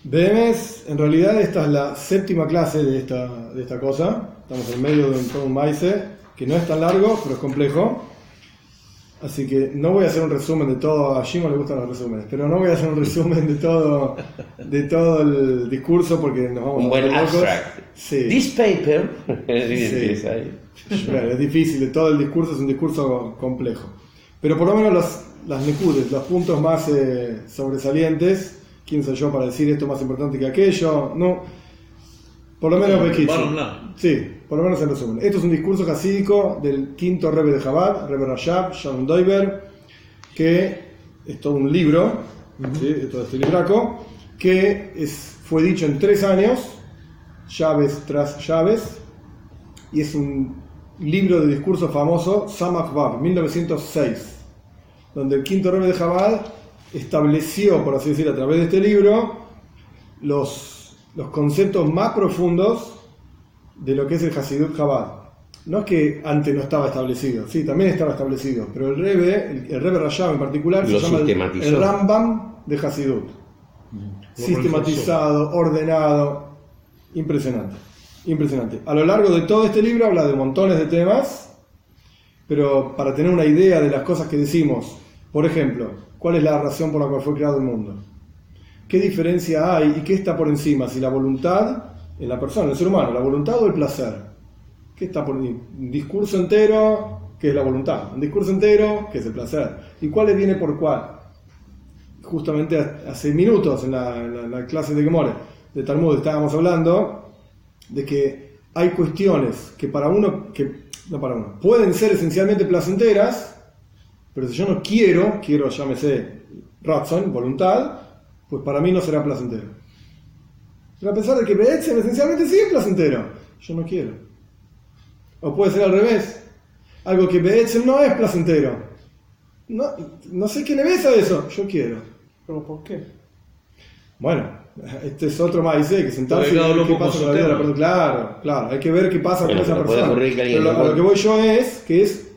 Bemes, en realidad esta es la séptima clase de esta cosa. Estamos en medio de todo un maíce que no es tan largo, pero es complejo. Así que no voy a hacer un resumen de todo. A Shimon le gustan los resúmenes, pero no voy a hacer un resumen de todo el discurso porque nos vamos un a buen volver locos. abstract. Sí. This paper. Sí. Claro, es difícil, todo el discurso es un discurso complejo. Pero por lo menos las nekudes, los puntos más sobresalientes, quién soy yo para decir esto más importante que aquello, no. Por lo menos sí, por lo menos en resumen. Esto es un discurso jasídico del quinto Rebbe de Chabad, Rebbe Rashab, Shalom Doiber, que es todo un libro, ¿sí? Todo este libraco, que fue dicho en 3 años, llaves tras llaves, y es un libro de discurso famoso, Samach Vav, 1906, donde el quinto Rebbe de Chabad estableció, por así decir, a través de este libro, los conceptos más profundos de lo que es el Hasidut Chabad. No es que antes no estaba establecido, sí, también estaba establecido, pero el Rebbe Rashab en particular se llama el Rambam de Hasidut. Sistematizado, ordenado, impresionante. A lo largo de todo este libro habla de montones de temas, pero para tener una idea de las cosas que decimos, por ejemplo, ¿cuál es la razón por la cual fue creado el mundo? ¿Qué diferencia hay y qué está por encima? Si la voluntad en la persona, en el ser humano, la voluntad o el placer. ¿Qué está por encima? Un discurso entero, que es la voluntad. Un discurso entero, que es el placer. ¿Y cuál le viene por cuál? Justamente hace minutos en la clase de Gemore, de Talmud, estábamos hablando de que hay cuestiones que pueden ser esencialmente placenteras, pero si yo no quiero, llámese razón, voluntad, pues para mí no será placentero. Pero a pesar de que Be'etzem esencialmente sí es placentero, yo no quiero. O puede ser al revés, algo que Be'etzem no es placentero. No sé qué le ves a eso, yo quiero. ¿Pero por qué? Bueno, este es otro maíz, que sentarse y ver qué pasa con la vida de la persona. Claro, hay que ver qué pasa con esa persona. Pero a lo que voy yo es que es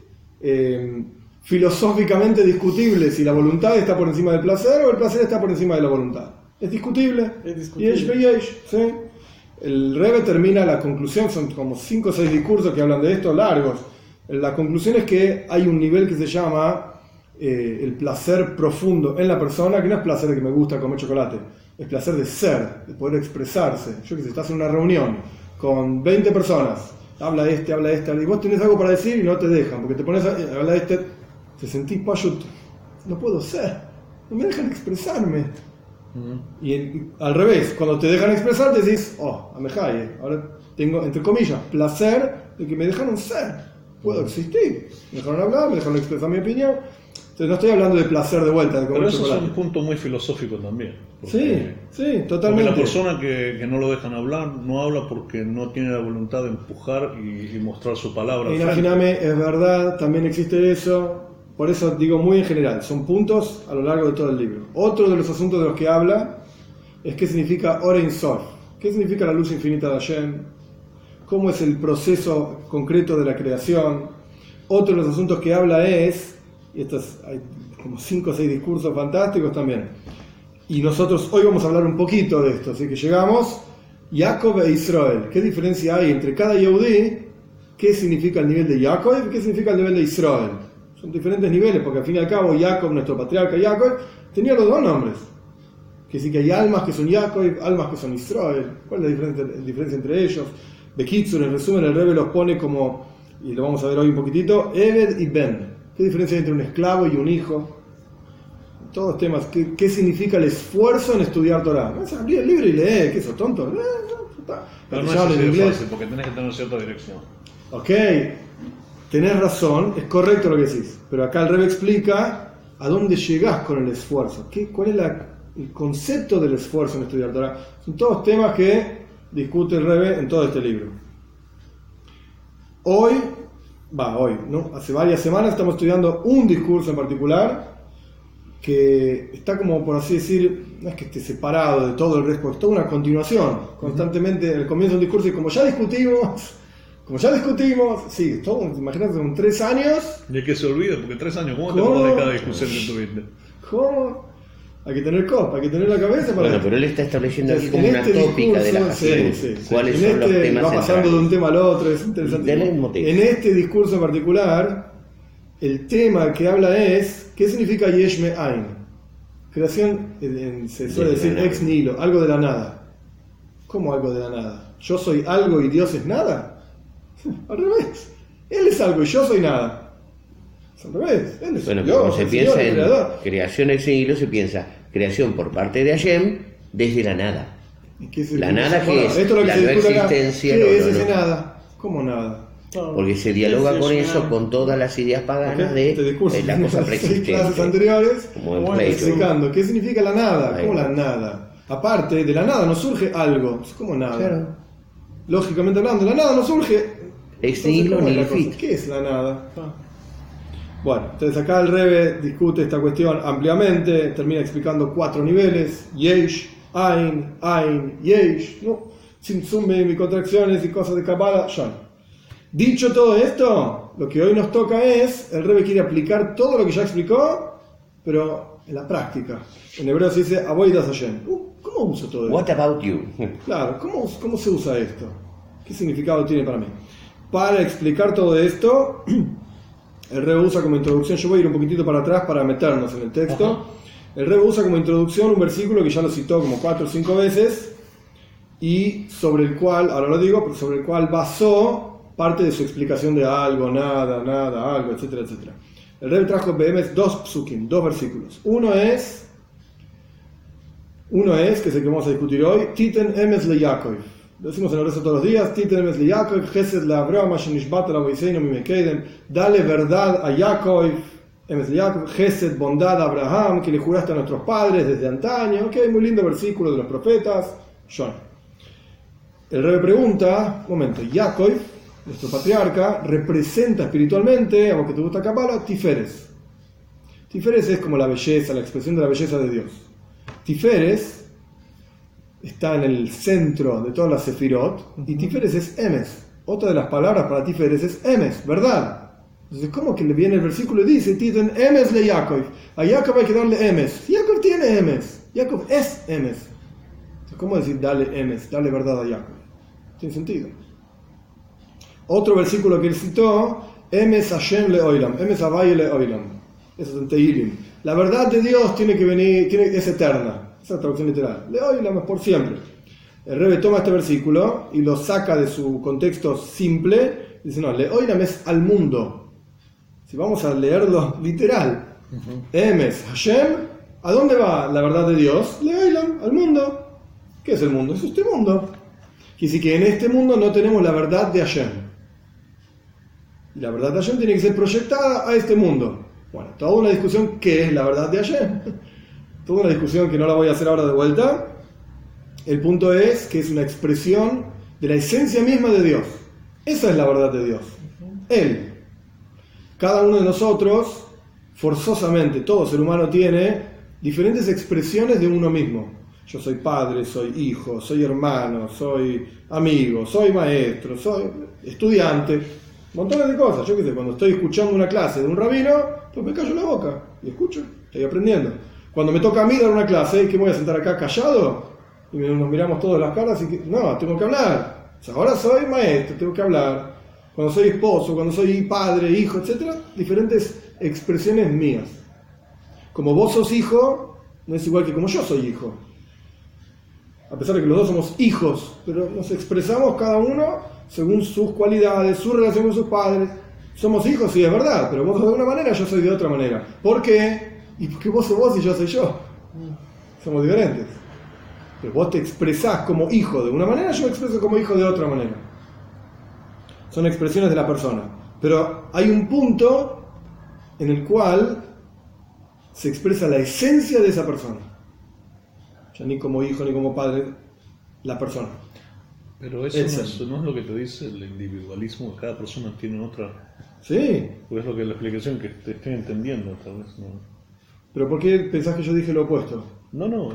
filosóficamente discutible si la voluntad está por encima del placer o el placer está por encima de la voluntad. Es discutible. ¿Sí? El Rebbe termina la conclusión, son como 5 o 6 discursos que hablan de esto, largos. La conclusión es que hay un nivel que se llama el placer profundo en la persona, que no es placer de que me gusta comer chocolate, es placer de ser, de poder expresarse. Yo que sé, estás en una reunión con 20 personas, habla este, y vos tenés algo para decir y no te dejan, porque te pones a hablar te sentís payut, no puedo ser, no me dejan expresarme. Y al revés, cuando te dejan expresar te decís, amejai, ahora tengo, entre comillas, placer de que me dejaron ser, puedo existir, me dejaron hablar, me dejaron expresar mi opinión. Entonces no estoy hablando de placer de vuelta, de comer pero eso chocolate. es un punto muy filosófico también. Sí, totalmente. Porque la persona que no lo dejan hablar, no habla porque no tiene la voluntad de empujar y mostrar su palabra. Imagíname, es verdad, también existe eso. Por eso digo muy en general, son puntos a lo largo de todo el libro. Otro de los asuntos de los que habla es qué significa Or Ein Sof, qué significa la luz infinita de Hashem, cómo es el proceso concreto de la creación. Otro de los asuntos que habla es, y hay como 5 o 6 discursos fantásticos también, y nosotros hoy vamos a hablar un poquito de esto, así que llegamos, Jacob e Israel, qué diferencia hay entre cada Yehudí, qué significa el nivel de Jacob y qué significa el nivel de Israel. Son diferentes niveles, porque al fin y al cabo Jacob, nuestro patriarca Jacob, tenía los 2 nombres. Que sí que hay almas que son Jacob, almas que son Israel. ¿Cuál es la diferencia entre ellos? Bekitsur, en resumen, el Rebbe los pone como, y lo vamos a ver hoy un poquitito, Eved y Ben. ¿Qué diferencia hay entre un esclavo y un hijo? Todos temas. ¿Qué significa el esfuerzo en estudiar Torah? No, abrir el libro y leer, ¿qué sos tonto? Pero no es así de fácil, porque tenés que tener cierta dirección. Ok. Tenés razón, es correcto lo que decís, pero acá el Rebbe explica a dónde llegás con el esfuerzo, cuál es el concepto del esfuerzo en estudiar Torah. Son todos temas que discute el Rebbe en todo este libro. Hoy, ¿no? Hace varias semanas estamos estudiando un discurso en particular que está como, por así decir, no es que esté separado de todo el resto, es toda una continuación, constantemente, el comienzo de un discurso y como ya discutimos, sí, todo, imagínate, con 3 años. ¿De qué se olvida? Porque 3 años, ¿cómo te acordás de cada discusión que tuviste? ¿Cómo? Hay que tener copa, hay que tener la cabeza para... Bueno, pero él está estableciendo aquí como En una tópica de la Hasidut. ¿Cuáles son los temas va pasando centrales? de un tema al otro, es interesante. En este discurso en particular, el tema que habla es, ¿qué significa Yesh Me'ain? Creación, se suele decir ex nihilo, algo de la nada. ¿Cómo algo de la nada? ¿Yo soy algo y Dios es nada? Al revés. Él es algo y yo soy nada. Al revés. Él es Bueno, Dios, como se el piensa Señor, el en creador. creación ex nihilo, se piensa creación por parte de Hashem desde la nada. ¿Y qué es La nada que es esto lo que la se no discute acá. existencia. ¿Qué es no. ese nada? ¿Cómo nada? Porque se dialoga con eso, con todas las ideas paganas de la cosa preexistente. Clases anteriores, Como hemos leído. explicando qué significa la nada. Ahí ¿Cómo va. la nada? Aparte, de la nada no surge algo. ¿Cómo nada? Claro. Lógicamente hablando, la nada no surge. Ex Entonces, nihilo ¿cómo es la nihil cosa? fit. ¿Qué es la nada? Bueno, entonces acá el Rebbe discute esta cuestión ampliamente, termina explicando 4 niveles: Yesh, Ain, Yesh, ¿no? Sin sume y contracciones y cosas de Kabbalah, Shan. Dicho todo esto, lo que hoy nos toca es, el Rebbe quiere aplicar todo lo que ya explicó, pero en la práctica. En hebreo se dice Avodas Hashem. ¿Cómo uso todo esto? What about you? Claro, ¿cómo se usa esto? ¿Qué significado tiene para mí? Para explicar todo esto, el Rebbe usa como introducción, yo voy a ir un poquitito para atrás para meternos en el texto. Ajá. El Rebbe usa como introducción un versículo que ya lo citó como 4 o 5 veces y sobre el cual, ahora lo digo, pero sobre el cual basó parte de su explicación de algo, nada, algo, etcétera, etcétera. El Rebbe trajo BMS 2 psukim, 2 versículos. Uno es, que es el que vamos a discutir hoy, Titen Emes le Yaakov. Lo decimos en el resto todos los días, Titen Emes le Yaakov, Gesed le Abraham, Shenishbat la Boiseinu Mimekeidem, dale verdad a Yaakov, Emes le Yaakov, Gesed, bondad a Abraham, que le juraste a nuestros padres desde antaño. Ok, muy lindo versículo de los profetas. John. El Rebbe pregunta, un momento, Yaakov, nuestro patriarca, representa espiritualmente, aunque te gusta Kabbalah, Tiferes. Tiferes es como la belleza, la expresión de la belleza de Dios. Tiferes está en el centro de todas las sefirot, y Tiferes es Emes. Otra de las palabras para Tiferes es Emes, verdad. Entonces, ¿cómo que le viene el versículo y dice, Titen Emes le Yaakov? A Yaakov hay que darle Emes. Yaakov tiene Emes. Yaakov es Emes. Entonces, ¿cómo decir dale Emes, dale verdad a Yaakov? Tiene sentido. Otro versículo que él citó, Emes Hashem le Oilam, Emes Havai le Oilam. Eso es en Tehilim. La verdad de Dios tiene que venir, es eterna. Esa es la traducción literal. Le Oilam es por siempre. El Rebbe toma este versículo y lo saca de su contexto simple. Dice, no, le Oilam es al mundo. Si vamos a leerlo literal, Emes Hashem, ¿a dónde va la verdad de Dios? Le Oilam, al mundo. ¿Qué es el mundo? Es este mundo. Quiere decir que en este mundo no tenemos la verdad de Hashem. Y la verdad de Hashem tiene que ser proyectada a este mundo. Bueno, toda una discusión, ¿qué es la verdad de Hashem? Toda una discusión que no la voy a hacer ahora de vuelta. El punto es que es una expresión de la esencia misma de Dios. Esa es la verdad de Dios. Él. Cada uno de nosotros, forzosamente, todo ser humano tiene diferentes expresiones de uno mismo. Yo soy padre, soy hijo, soy hermano, soy amigo, soy maestro, soy estudiante. Montones de cosas. Yo qué sé, cuando estoy escuchando una clase de un rabino, pues me callo la boca y escucho, estoy aprendiendo. Cuando me toca a mí dar una clase, ¿qué me voy a sentar acá callado? Y nos miramos todas las caras y no, tengo que hablar. O sea, ahora soy maestro, tengo que hablar. Cuando soy esposo, cuando soy padre, hijo, etc. Diferentes expresiones mías. Como vos sos hijo, no es igual que como yo soy hijo. A pesar de que los dos somos hijos, pero nos expresamos cada uno según sus cualidades, su relación con sus padres. Somos hijos, sí, es verdad, pero vos sos de una manera, yo soy de otra manera. ¿Por qué? Y porque vos sos vos y yo soy yo. Somos diferentes. Pero vos te expresás como hijo de una manera, yo me expreso como hijo de otra manera. Son expresiones de la persona. Pero hay un punto en el cual se expresa la esencia de esa persona. Ya ni como hijo ni como padre, la persona. Pero eso no es lo que te dice el individualismo, que cada persona tiene otra. Sí. Porque es lo que la explicación que te estoy entendiendo, tal vez. ¿No? ¿Pero por qué pensás que yo dije lo opuesto? No,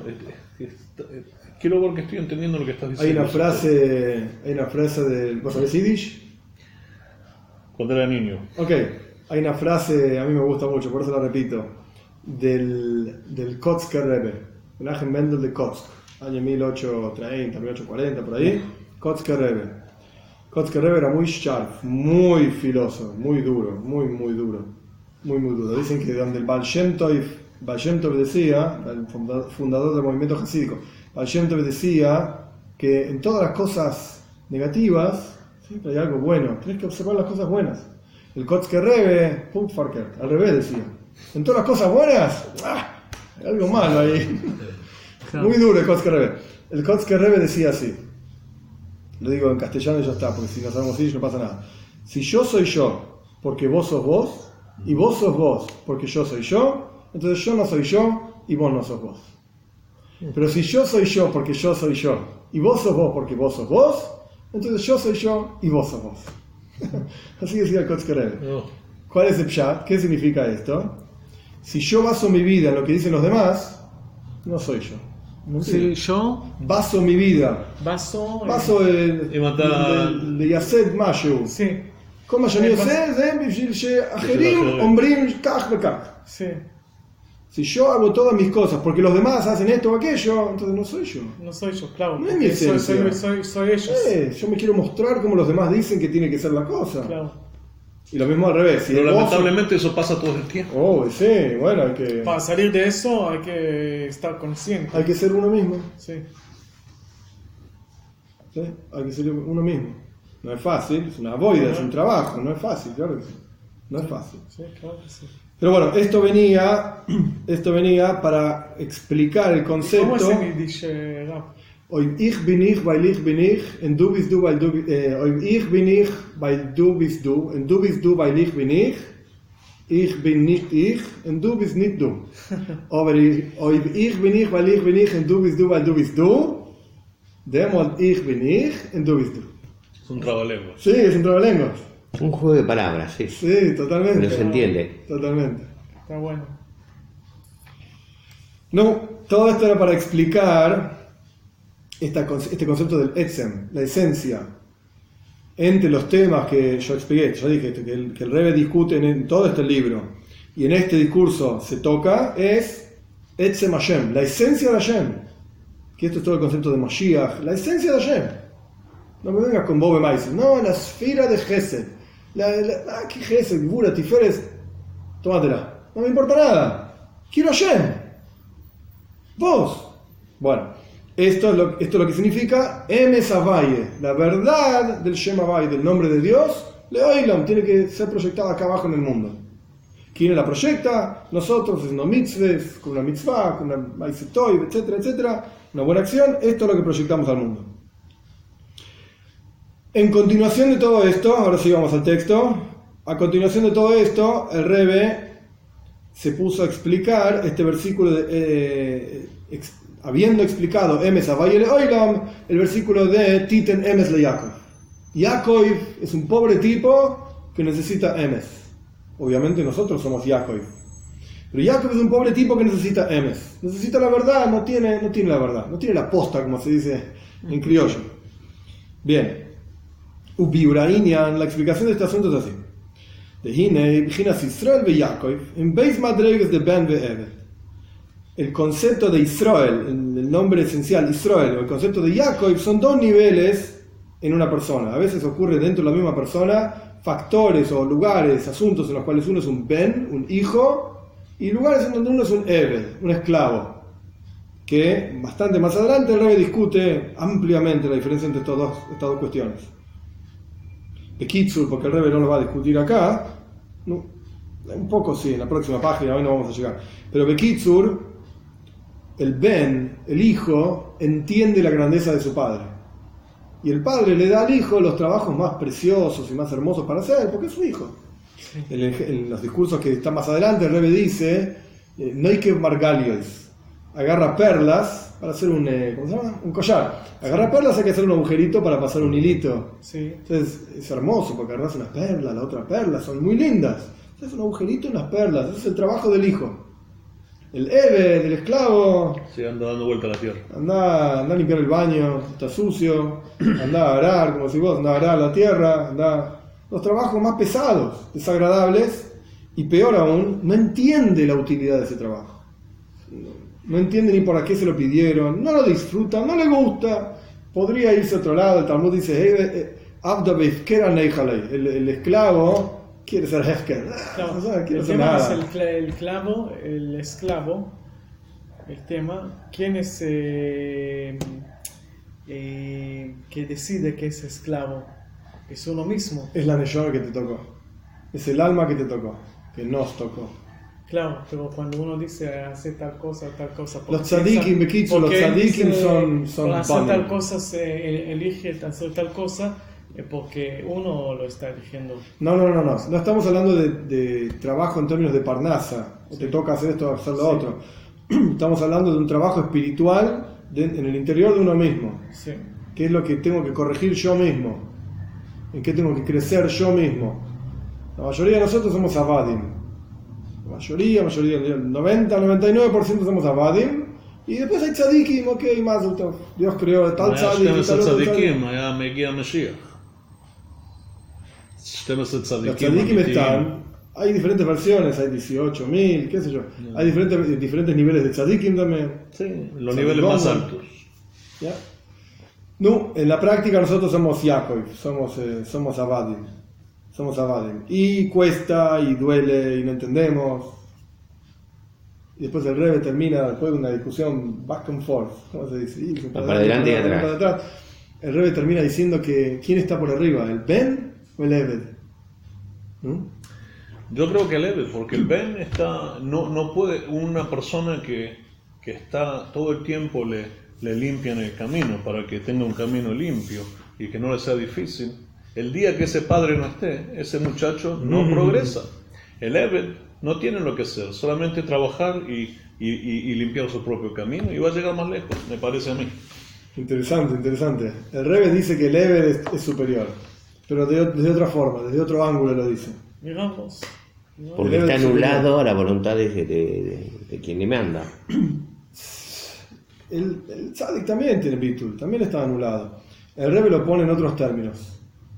quiero ver que estoy entendiendo lo que estás diciendo. Hay una frase de... ¿Vos sabés Yiddish? Cuando era niño. Ok, hay una frase, a mí me gusta mucho, por eso la repito. del Kotzker Rebbe, Menachem Mendel de Kotzk, año 1830, 1840, por ahí, Kotzker Rebbe. Kotzker Rebbe era muy sharp, muy filoso, muy duro, muy duro. Dicen que donde el Baal Shem Tov decía, el fundador del movimiento jasídico, Baal Shem Tov decía que en todas las cosas negativas siempre hay algo bueno, tienes que observar las cosas buenas. El Kotzker Rebbe, al revés decía, en todas las cosas buenas, hay algo malo ahí. Claro. Muy duro el Kotzker Rebbe. El Kotzker Rebbe decía así, lo digo en castellano y ya está, porque si no sabemos no pasa nada. Si yo soy yo, porque vos sos vos, y vos sos vos, porque yo soy yo, entonces yo no soy yo, y vos no sos vos. Pero si yo soy yo, porque yo soy yo, y vos sos vos, porque vos sos vos, entonces yo soy yo, y vos sos vos. Así decía el Kotzker Rebbe. ¿Cuál es el pshat? ¿Qué significa esto? Si yo baso mi vida en lo que dicen los demás, no soy yo. Si yo baso mi vida, baso ליסד משהו. כל מה שאני עושה זה בשביל שאחרים אומרים כך וכך. Si yo hago todas mis cosas porque los demás hacen esto o aquello, entonces no soy yo. No soy yo, claro. No es mi esencia. Soy ellos. Yo me quiero mostrar como los demás dicen que tiene que ser la cosa. Claro. Y lo mismo al revés. Pero lamentablemente eso pasa todo el tiempo. Sí, bueno, hay que... Para salir de eso hay que estar consciente. Hay que ser uno mismo. Sí. Hay que ser uno mismo. No es fácil, es una boida, es un trabajo, no es fácil, claro que sí. No es fácil. Sí, claro que sí. Pero bueno, esto venía para explicar el concepto. ¿Cómo es en Yiddish, Rab? Oy ich bin ich, weil ich bin ich, und du bist du, weil du ich bin ich, weil du bist du, und du bist du, weil ich bin ich bin nicht ich, und du bist nicht du. Aber ich bin ich, weil ich bin ich, und du, weil du bist du, demol ich bin ich, und du bist du. Es un trabalenguas. Sí, es un trabalenguas. Un juego de palabras, sí. Sí, totalmente. No se entiende. Totalmente. Está bueno. No, todo esto era para explicar este concepto del etzem, la esencia, entre los temas que yo expliqué. Ya dije que el Rebbe discute en todo este libro y en este discurso se toca, es etzem Hashem, la esencia de Hashem. Que esto es todo el concepto de Mashiach, la esencia de Hashem. No me vengas con Bobe Maisel, no, la esfera de Gesed. ¿Qué Gesed? Gvura, Tiferes, tómatela. No me importa nada. Quiero Hashem. Vos. Bueno, esto es lo que significa Emes Havaye, la verdad del Shem Havaye, del nombre de Dios. Leoilam, tiene que ser proyectada acá abajo en el mundo. ¿Quién la proyecta? Nosotros, haciendo mitzvahs, con una mitzvah, con una maisetoy, etcétera, etcétera. Una buena acción. Esto es lo que proyectamos al mundo. En continuación de todo esto, ahora sí vamos al texto, a continuación de todo esto, el Rebbe se puso a explicar este versículo, habiendo explicado Emes Havaye Leoilam, el versículo de Titen Emes le Yaakov. Yaakov es un pobre tipo que necesita Emes. Obviamente nosotros somos Yaakov. Pero Yaakov es un pobre tipo que necesita Emes. Necesita la verdad, no tiene la verdad, no tiene la posta, como se dice en criollo. Bien. Ubiurainian, la explicación de este asunto es así. El concepto de Israel, el nombre esencial Israel, o el concepto de Yaakov son dos niveles en una persona. A veces ocurre dentro de la misma persona factores o lugares, asuntos en los cuales uno es un ben, un hijo, y lugares en donde uno es un Eved, un esclavo. Que bastante más adelante el Rebbe discute ampliamente la diferencia entre estas dos cuestiones. Bekitsur, porque el Rebbe no lo va a discutir acá, no, un poco sí, en la próxima página, hoy no vamos a llegar. Pero Bekitsur, el Ben, el hijo, entiende la grandeza de su padre. Y el padre le da al hijo los trabajos más preciosos y más hermosos para hacer, porque es su hijo. Sí. En los discursos que están más adelante, el Rebbe dice, no hay que margalios, agarra perlas para hacer un collar. Agarra perlas, hay que hacer un agujerito para pasar un hilito. Sí. Entonces es hermoso porque agarras una perla, la otra perla, son muy lindas. Entonces un agujerito en las perlas, ese es el trabajo del hijo. El Eve, el esclavo, sí, anda dando vuelta a la tierra. Anda a limpiar el baño, está sucio, anda a arar, como si vos, anda a arar la tierra, anda. Los trabajos más pesados, desagradables, y peor aún, no entiende la utilidad de ese trabajo. No entiende ni por qué se lo pidieron, no lo disfruta, no le gusta, podría irse a otro lado. El Talmud dice, el esclavo quiere ser hefker. Claro, Quiere el hacer tema nada. es el esclavo, el tema, ¿quién es que decide que es esclavo? Es uno mismo. Es la neshama que te tocó, es el alma que te tocó, que nos tocó. Claro, pero cuando uno dice hace tal cosa, Los tzadikim, Bekitzu, los tzadikim son para hacer panim. tal cosa se elige hacer tal cosa porque uno lo está eligiendo. No estamos hablando de trabajo en términos de parnasa, te toca hacer esto, hacer lo otro. Estamos hablando de un trabajo espiritual en el interior de uno mismo. Sí. ¿Qué es lo que tengo que corregir yo mismo? ¿En qué tengo que crecer yo mismo? La mayoría de nosotros somos abadim. La mayoría, el 90-99% somos abadim. Y después hay tzadikim, ok, más Dios creó tal tzadik y tal otro tzadik. Los tzadikim están, hay diferentes versiones, hay 18.000, qué sé yo. Hay diferentes niveles de tzadikim también. Sí, los niveles más altos. ¿Ya? No, en la práctica nosotros somos Yaakov, somos abadim. Somos abadim. Y cuesta, y duele, y no entendemos. Y después el Rebbe termina, después de una discusión back and forth, ¿cómo se dice? Para adelante y atrás. El Rebbe termina diciendo que ¿quién está por arriba? ¿El Ben o el Eved? Yo creo que el Eved, porque el Ben está, no puede, una persona que está todo el tiempo le limpian el camino para que tenga un camino limpio y que no le sea difícil. El día que ese padre no esté, ese muchacho no progresa. El Eved no tiene lo que hacer, solamente trabajar y limpiar su propio camino y va a llegar más lejos, me parece a mí. Interesante. El Rebbe dice que el Eved es superior, pero desde otra forma, desde otro ángulo lo dice. Digamos. Porque está anulado a la voluntad de quien le manda. El tzadik también tiene bitul, también está anulado. El Rebbe lo pone en otros términos.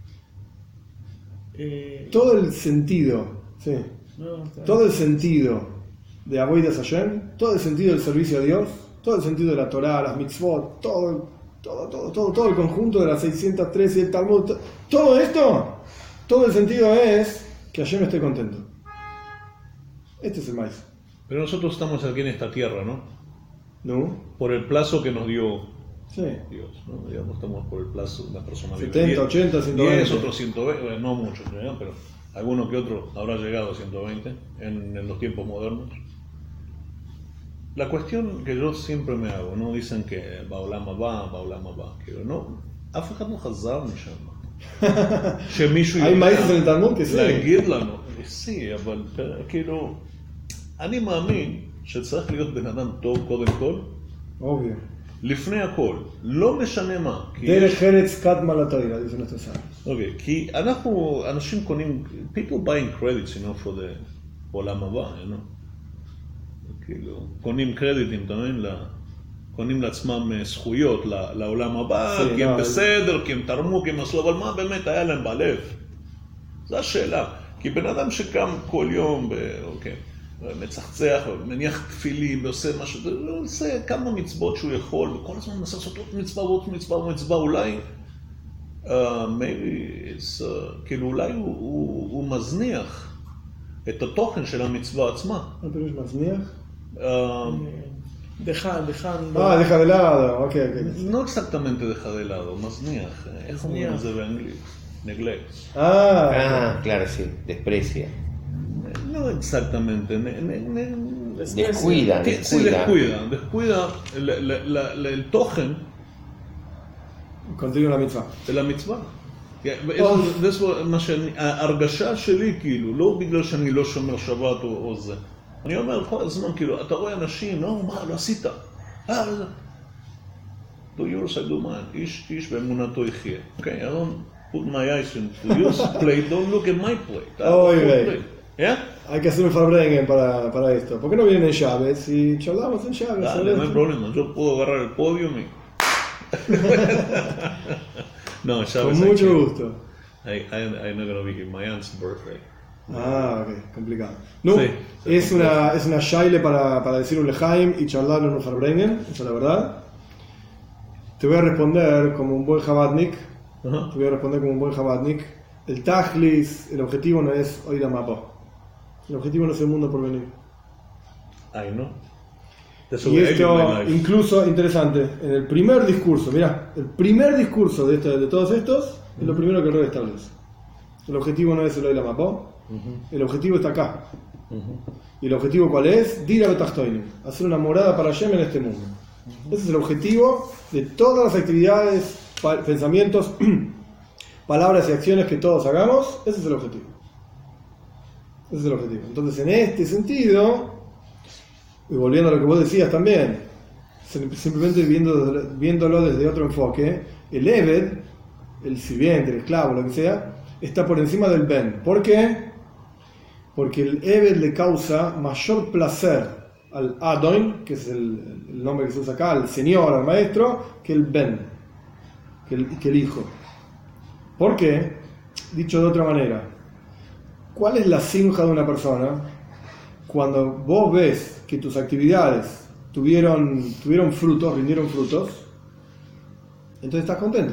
Todo el sentido, sí. Todo el sentido de Avodas Hashem, todo el sentido del servicio a Dios, todo el sentido de la Torah, las mitzvot, todo el conjunto de las 613 y el Talmud, todo esto, todo el sentido es que Hashem esté contento. Este es el maíz. Pero nosotros estamos aquí en esta tierra, ¿no? ¿No? Por el plazo que nos dio Dios, ¿no? Digamos, estamos por el plazo, una persona 70, 80, 120. 10, otros 120, no muchos, ¿no? Pero alguno que otro habrá llegado a 120 en los tiempos modernos. La cuestión que yo siempre me hago, ¿no? Dicen que Baolam Abba, pero no, אף אחד לא חזר משם. שמישהו hay maíces en el Talmud que sí. להגיד לנו, sí, אבל כאילו, אני מאמין שצריך להיות בן אדם טוב קודם כל, obvio. לפני הכל, לא משנה מה. דרך ארץ קדמה לתורה, dice nuestro sabio. אוקיי, כי אנחנו, אנשים קונים, people buying credits, you know, for the עולם הבא, you know. כאילו, קונים קרדיטים, אתה מבין, קונים לעצמם זכויות לעולם הבא, כי הם בסדר, כי הם תרמו, כי הם עשו, אבל מה באמת היה להם בלב? זו השאלה. כי בן אדם שקם כל יום, אוקיי, מצחצח, מניח תפילים ועושה משהו, הוא עושה כמה מצוות שהוא יכול, וכל הזמן מנסה לעשות עוד מצווה ועוד מצווה ומצווה, אולי, כאילו אולי הוא מזניח את התוכן של המצווה עצמה. אתה יש מזניח? deja de lado, ok. No exactamente deja de lado, mazniach. איך אומרים את זה באנגלית? neglect. Claro, sí, desprecia. No exactamente, descuida. Sí, descuida el token Continúa la mitzvah. de la mitzvah. זה מה שאני, ההרגשה שלי כאילו, לא בגלל שאני לא שומר שבת או זה. אני אומר כל הזמן, כאילו, אתה רואה אנשים, לא, מה, לא עשית? do yours, I do mine. איש באמונתו יחיה. Okay, I don't put my eyes into yours plate, don't look at my plate. Yeah? Hay que hacer un farbrengen para esto. ¿Por qué no vienen en llaves? Y charlamos en llaves. Dale, no hay problema, yo puedo agarrar el podio y... No, llaves. Con mucho gusto. I'm not going to be here. My aunt's birthday. Ok, complicado. No, Sí, es una shaile para decir un lejaim y charlar en un farbrengen, esa es la verdad. Te voy a responder como un buen Chabadnik. El tajlis, el objetivo no es oír a Mapó. El objetivo no es el mundo por venir. Ay, ¿no? Y esto, incluso, interesante, en el primer discurso, mirá, el primer discurso de todos estos es lo primero que el rey establece. El objetivo no es el oír a Mapó, el objetivo está acá. ¿Y el objetivo cuál es? Dira betachtoinim, hacer una morada para Hashem en este mundo. Ese es el objetivo de todas las actividades, pensamientos, palabras y acciones que todos hagamos. Ese es el objetivo. Entonces, en este sentido, y volviendo a lo que vos decías también, simplemente viéndolo desde otro enfoque, el Eved, el sirviente, el esclavo, lo que sea, está por encima del Ben. ¿Por qué? Porque el Eved le causa mayor placer al Adon, que es el nombre que se usa acá, al señor, al maestro, que el Ben, que el hijo. ¿Por qué? Dicho de otra manera, ¿cuál es la simja de una persona cuando vos ves que tus actividades tuvieron frutos, rindieron frutos? Entonces estás contento.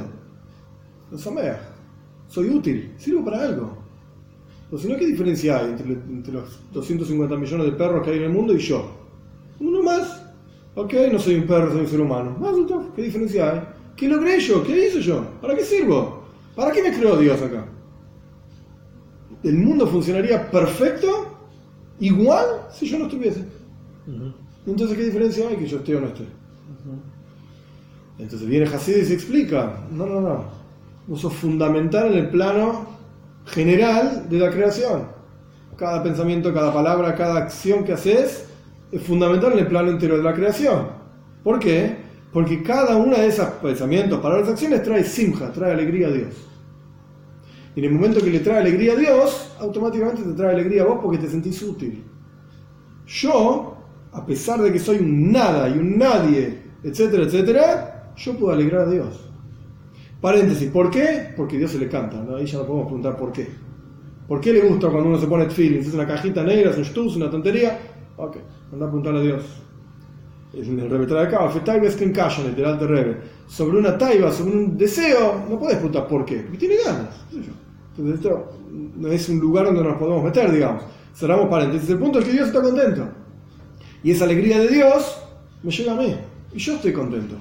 Soy útil, sirvo para algo. O si no, ¿qué diferencia hay entre los 250 millones de perros que hay en el mundo y yo? Uno más. Ok, no soy un perro, soy un ser humano. ¿Qué diferencia hay? ¿Qué logré yo? ¿Qué hice yo? ¿Para qué sirvo? ¿Para qué me creó Dios acá? El mundo funcionaría perfecto, igual, si yo no estuviese. Entonces, ¿qué diferencia hay que yo esté o no esté? Entonces viene Hasid y se explica. No. Vos sos fundamental en el plano general de la creación. Cada pensamiento, cada palabra, cada acción que haces es fundamental en el plano entero de la creación. ¿Por qué? Porque cada una de esos pensamientos, palabras, acciones trae simja, trae alegría a Dios. Y en el momento que le trae alegría a Dios, automáticamente te trae alegría a vos porque te sentís útil. Yo, a pesar de que soy un nada y un nadie, etcétera, etcétera, yo puedo alegrar a Dios. Paréntesis, ¿por qué? Porque a Dios se le canta, ¿no? Ahí ya no podemos preguntar por qué. ¿Por qué le gusta cuando uno se pone tefilin? Es una cajita negra, es un shtuz, una tontería. Ok, anda a preguntarle a Dios. En el Rebbe trae acá, literal de Rebbe. Sobre una taiba, sobre un deseo, no puedes preguntar por qué, porque tiene ganas. Entonces esto no es un lugar donde nos podemos meter, digamos. Cerramos paréntesis. El punto es que Dios está contento. Y esa alegría de Dios me llega a mí. Y yo estoy contento.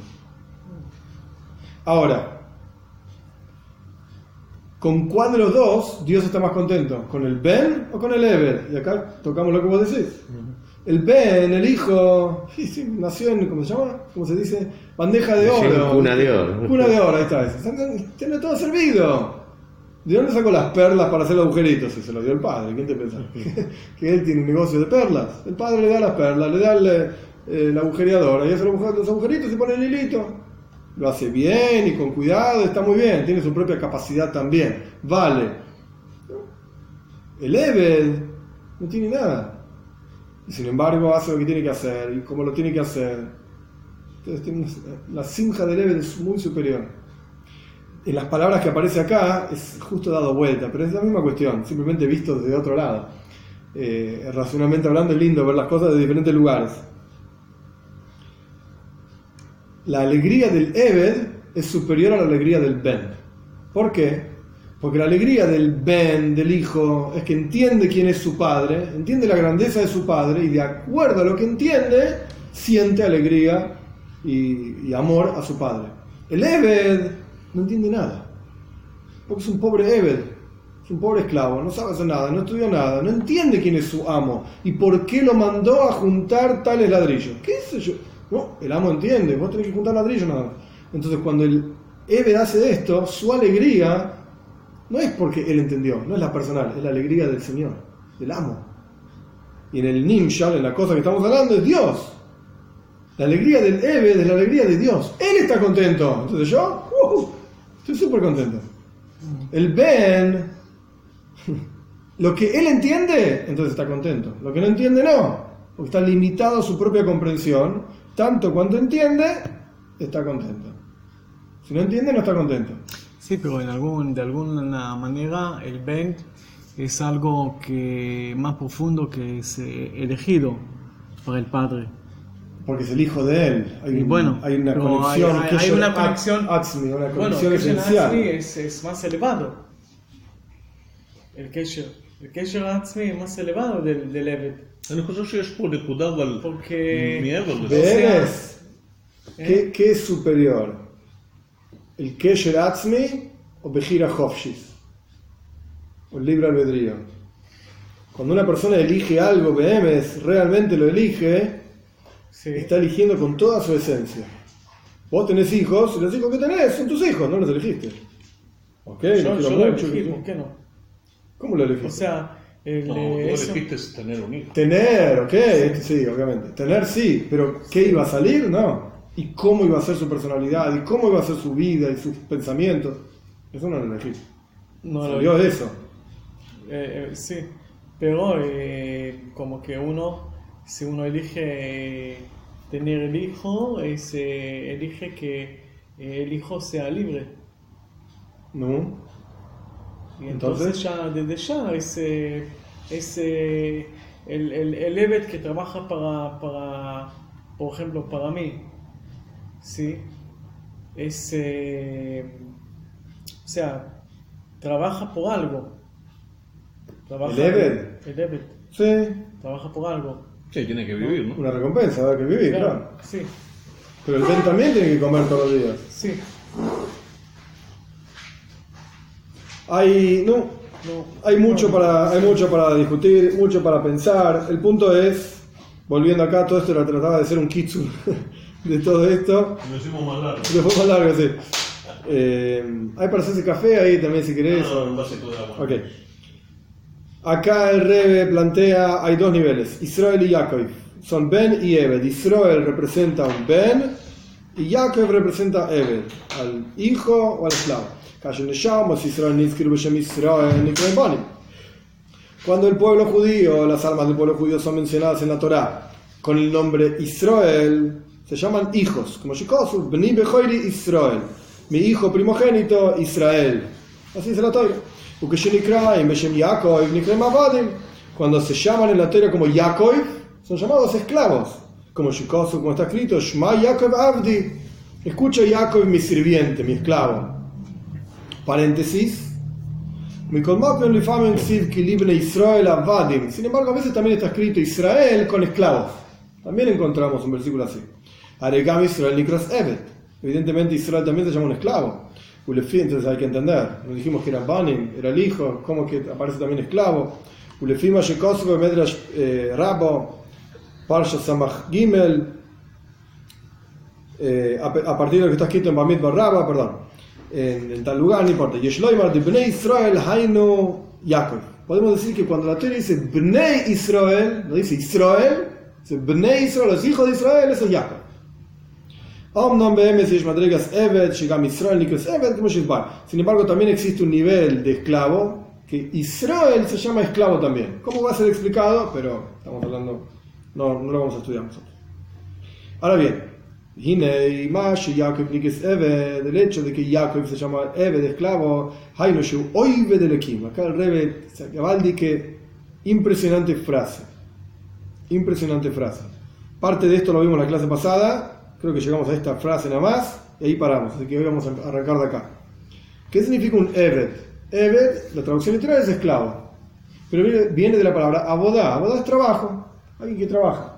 Ahora, ¿con cuál de los dos Dios está más contento? ¿Con el Ben o con el Eber? Y acá tocamos lo que vos decís. El Ben, el hijo, nació en, ¿cómo se llama? ¿Cómo se dice? Bandeja de oro. Cuna de oro. Cuna de oro, ahí está. Tiene todo servido. ¿De dónde sacó las perlas para hacer los agujeritos? Se lo dio el padre. ¿Quién te piensa? Que él tiene un negocio de perlas. El padre le da las perlas, le da la agujereadora y hace los agujeritos y pone el hilito. Lo hace bien y con cuidado, está muy bien. Tiene su propia capacidad también. Vale. El Ebed no tiene nada. Y sin embargo hace lo que tiene que hacer y como lo tiene que hacer. Entonces la simja del Ebed es muy superior. En las palabras que aparece acá es justo dado vuelta, pero es la misma cuestión, simplemente visto desde otro lado. Racionalmente hablando es lindo ver las cosas de diferentes lugares. La alegría del Ebed es superior a la alegría del Ben. ¿Por qué? Porque la alegría del Ben, del hijo, es que entiende quién es su padre, entiende la grandeza de su padre y de acuerdo a lo que entiende, siente alegría y amor a su padre. El Ebed no entiende nada, porque es un pobre Ebed, es un pobre esclavo, no sabe hacer nada, no estudió nada, no entiende quién es su amo y por qué lo mandó a juntar tales ladrillos. ¿Qué sé yo? No, el amo entiende, vos tenés que juntar ladrillos nada más. Entonces cuando el Ebed hace esto, su alegría no es porque él entendió, no es la personal, es la alegría del Señor, del amo. Y en el Nimshal, en la cosa que estamos hablando, es Dios. La alegría del Ebed es la alegría de Dios. Él está contento. Entonces yo, estoy súper contento. El Ben, lo que él entiende, entonces está contento. Lo que no entiende, no. Porque está limitado a su propia comprensión. Tanto cuanto entiende, está contento. Si no entiende, no está contento. Sí, pero de alguna manera el Ben es algo que más profundo que es elegido para el Padre. Porque es el hijo de él. Hay una conexión. Una conexión esencial. Es más elevado. El Kesher Atzmi es más elevado del Eved. Porque ¿qué es superior? ¿El Kesher Atzmi o Bechira Hofshis? O el libre albedrío. Cuando una persona elige algo, realmente lo elige, está eligiendo con toda su esencia. Vos tenés hijos, y los hijos que tenés son tus hijos, no los elegiste. Yo lo elegí, ¿por qué no? ¿Cómo lo elegiste? O sea, elegiste tener un hijo. Tener, sí, obviamente. Tener sí, pero ¿qué iba a salir? No. ¿Y cómo iba a ser su personalidad? ¿Y cómo iba a ser su vida y sus pensamientos? Eso no lo elegí. No salió de eso. Sí, pero como que si uno elige tener el hijo, elige que el hijo sea libre. ¿No? Y entonces ya, desde ya, el Eved que trabaja para, por ejemplo, para mí, ¿sí? O sea, trabaja por algo. ¿El Eved? El Eved. Sí. Trabaja por algo. Sí, tiene que vivir, ¿no? Una recompensa, hay que vivir, claro. Sí. Pero el Ben también tiene que comer todos los días. Sí. Hay mucho para discutir, mucho para pensar. El punto es, volviendo acá, todo esto lo trataba de ser un kitsu de todo esto. Lo hicimos más largo. Lo fue más largo, sí. Hay para hacerse café ahí también si querés. Okay. Acá el Rebbe plantea, hay dos niveles, Israel y Yaakov. Son Ben y Eved. Israel representa un Ben y Yaakov representa a Eved, al hijo o al esclavo. Cuando el pueblo judío, las almas del pueblo judío son mencionadas en la Torá con el nombre Israel, se llaman hijos, como Shikosu, Bni Bechoiri Israel, mi hijo primogénito Israel. Así dice la Torá. Cuando se llaman en la Torá como Yaakov, son llamados esclavos, como Shikosu, como está escrito, Shma Yaakov Avdi, escucha Yaakov mi sirviente, mi esclavo. Paréntesis. Sin embargo, a veces también está escrito Israel con esclavos. También encontramos un versículo así. Aregam Israel Nikras Eved. Evidentemente Israel también se llama un esclavo. Entonces hay que entender. Nos dijimos que era Banim, era el hijo. ¿Cómo que aparece también esclavo? Ulefima Shekosov Medrash Rabo Parsha Samach Gimel. A partir de lo que está escrito en Bamidbar Rabba, perdón. En tal lugar, no importa. Yeshloimar de Bnei Israel Hainu Yaakov. Podemos decir que cuando la Torah dice Bnei Israel, no dice Israel, dice Bnei Israel, los hijos de Israel, eso es Yaakov. Sin embargo, también existe un nivel de esclavo que Israel se llama esclavo también. ¿Cómo va a ser explicado? Pero estamos hablando, no lo vamos a estudiar nosotros. Ahora bien, el hecho de que Yaakov se llama Eved, esclavo, acá el Rebbe Gabaldi, que impresionante frase. Parte de esto lo vimos en la clase pasada. Creo que llegamos a esta frase nada más y ahí paramos, así que hoy vamos a arrancar de acá. ¿Qué significa un Eved? Eved, la traducción literal es esclavo, pero viene de la palabra abodá. Abodá es trabajo, alguien que trabaja.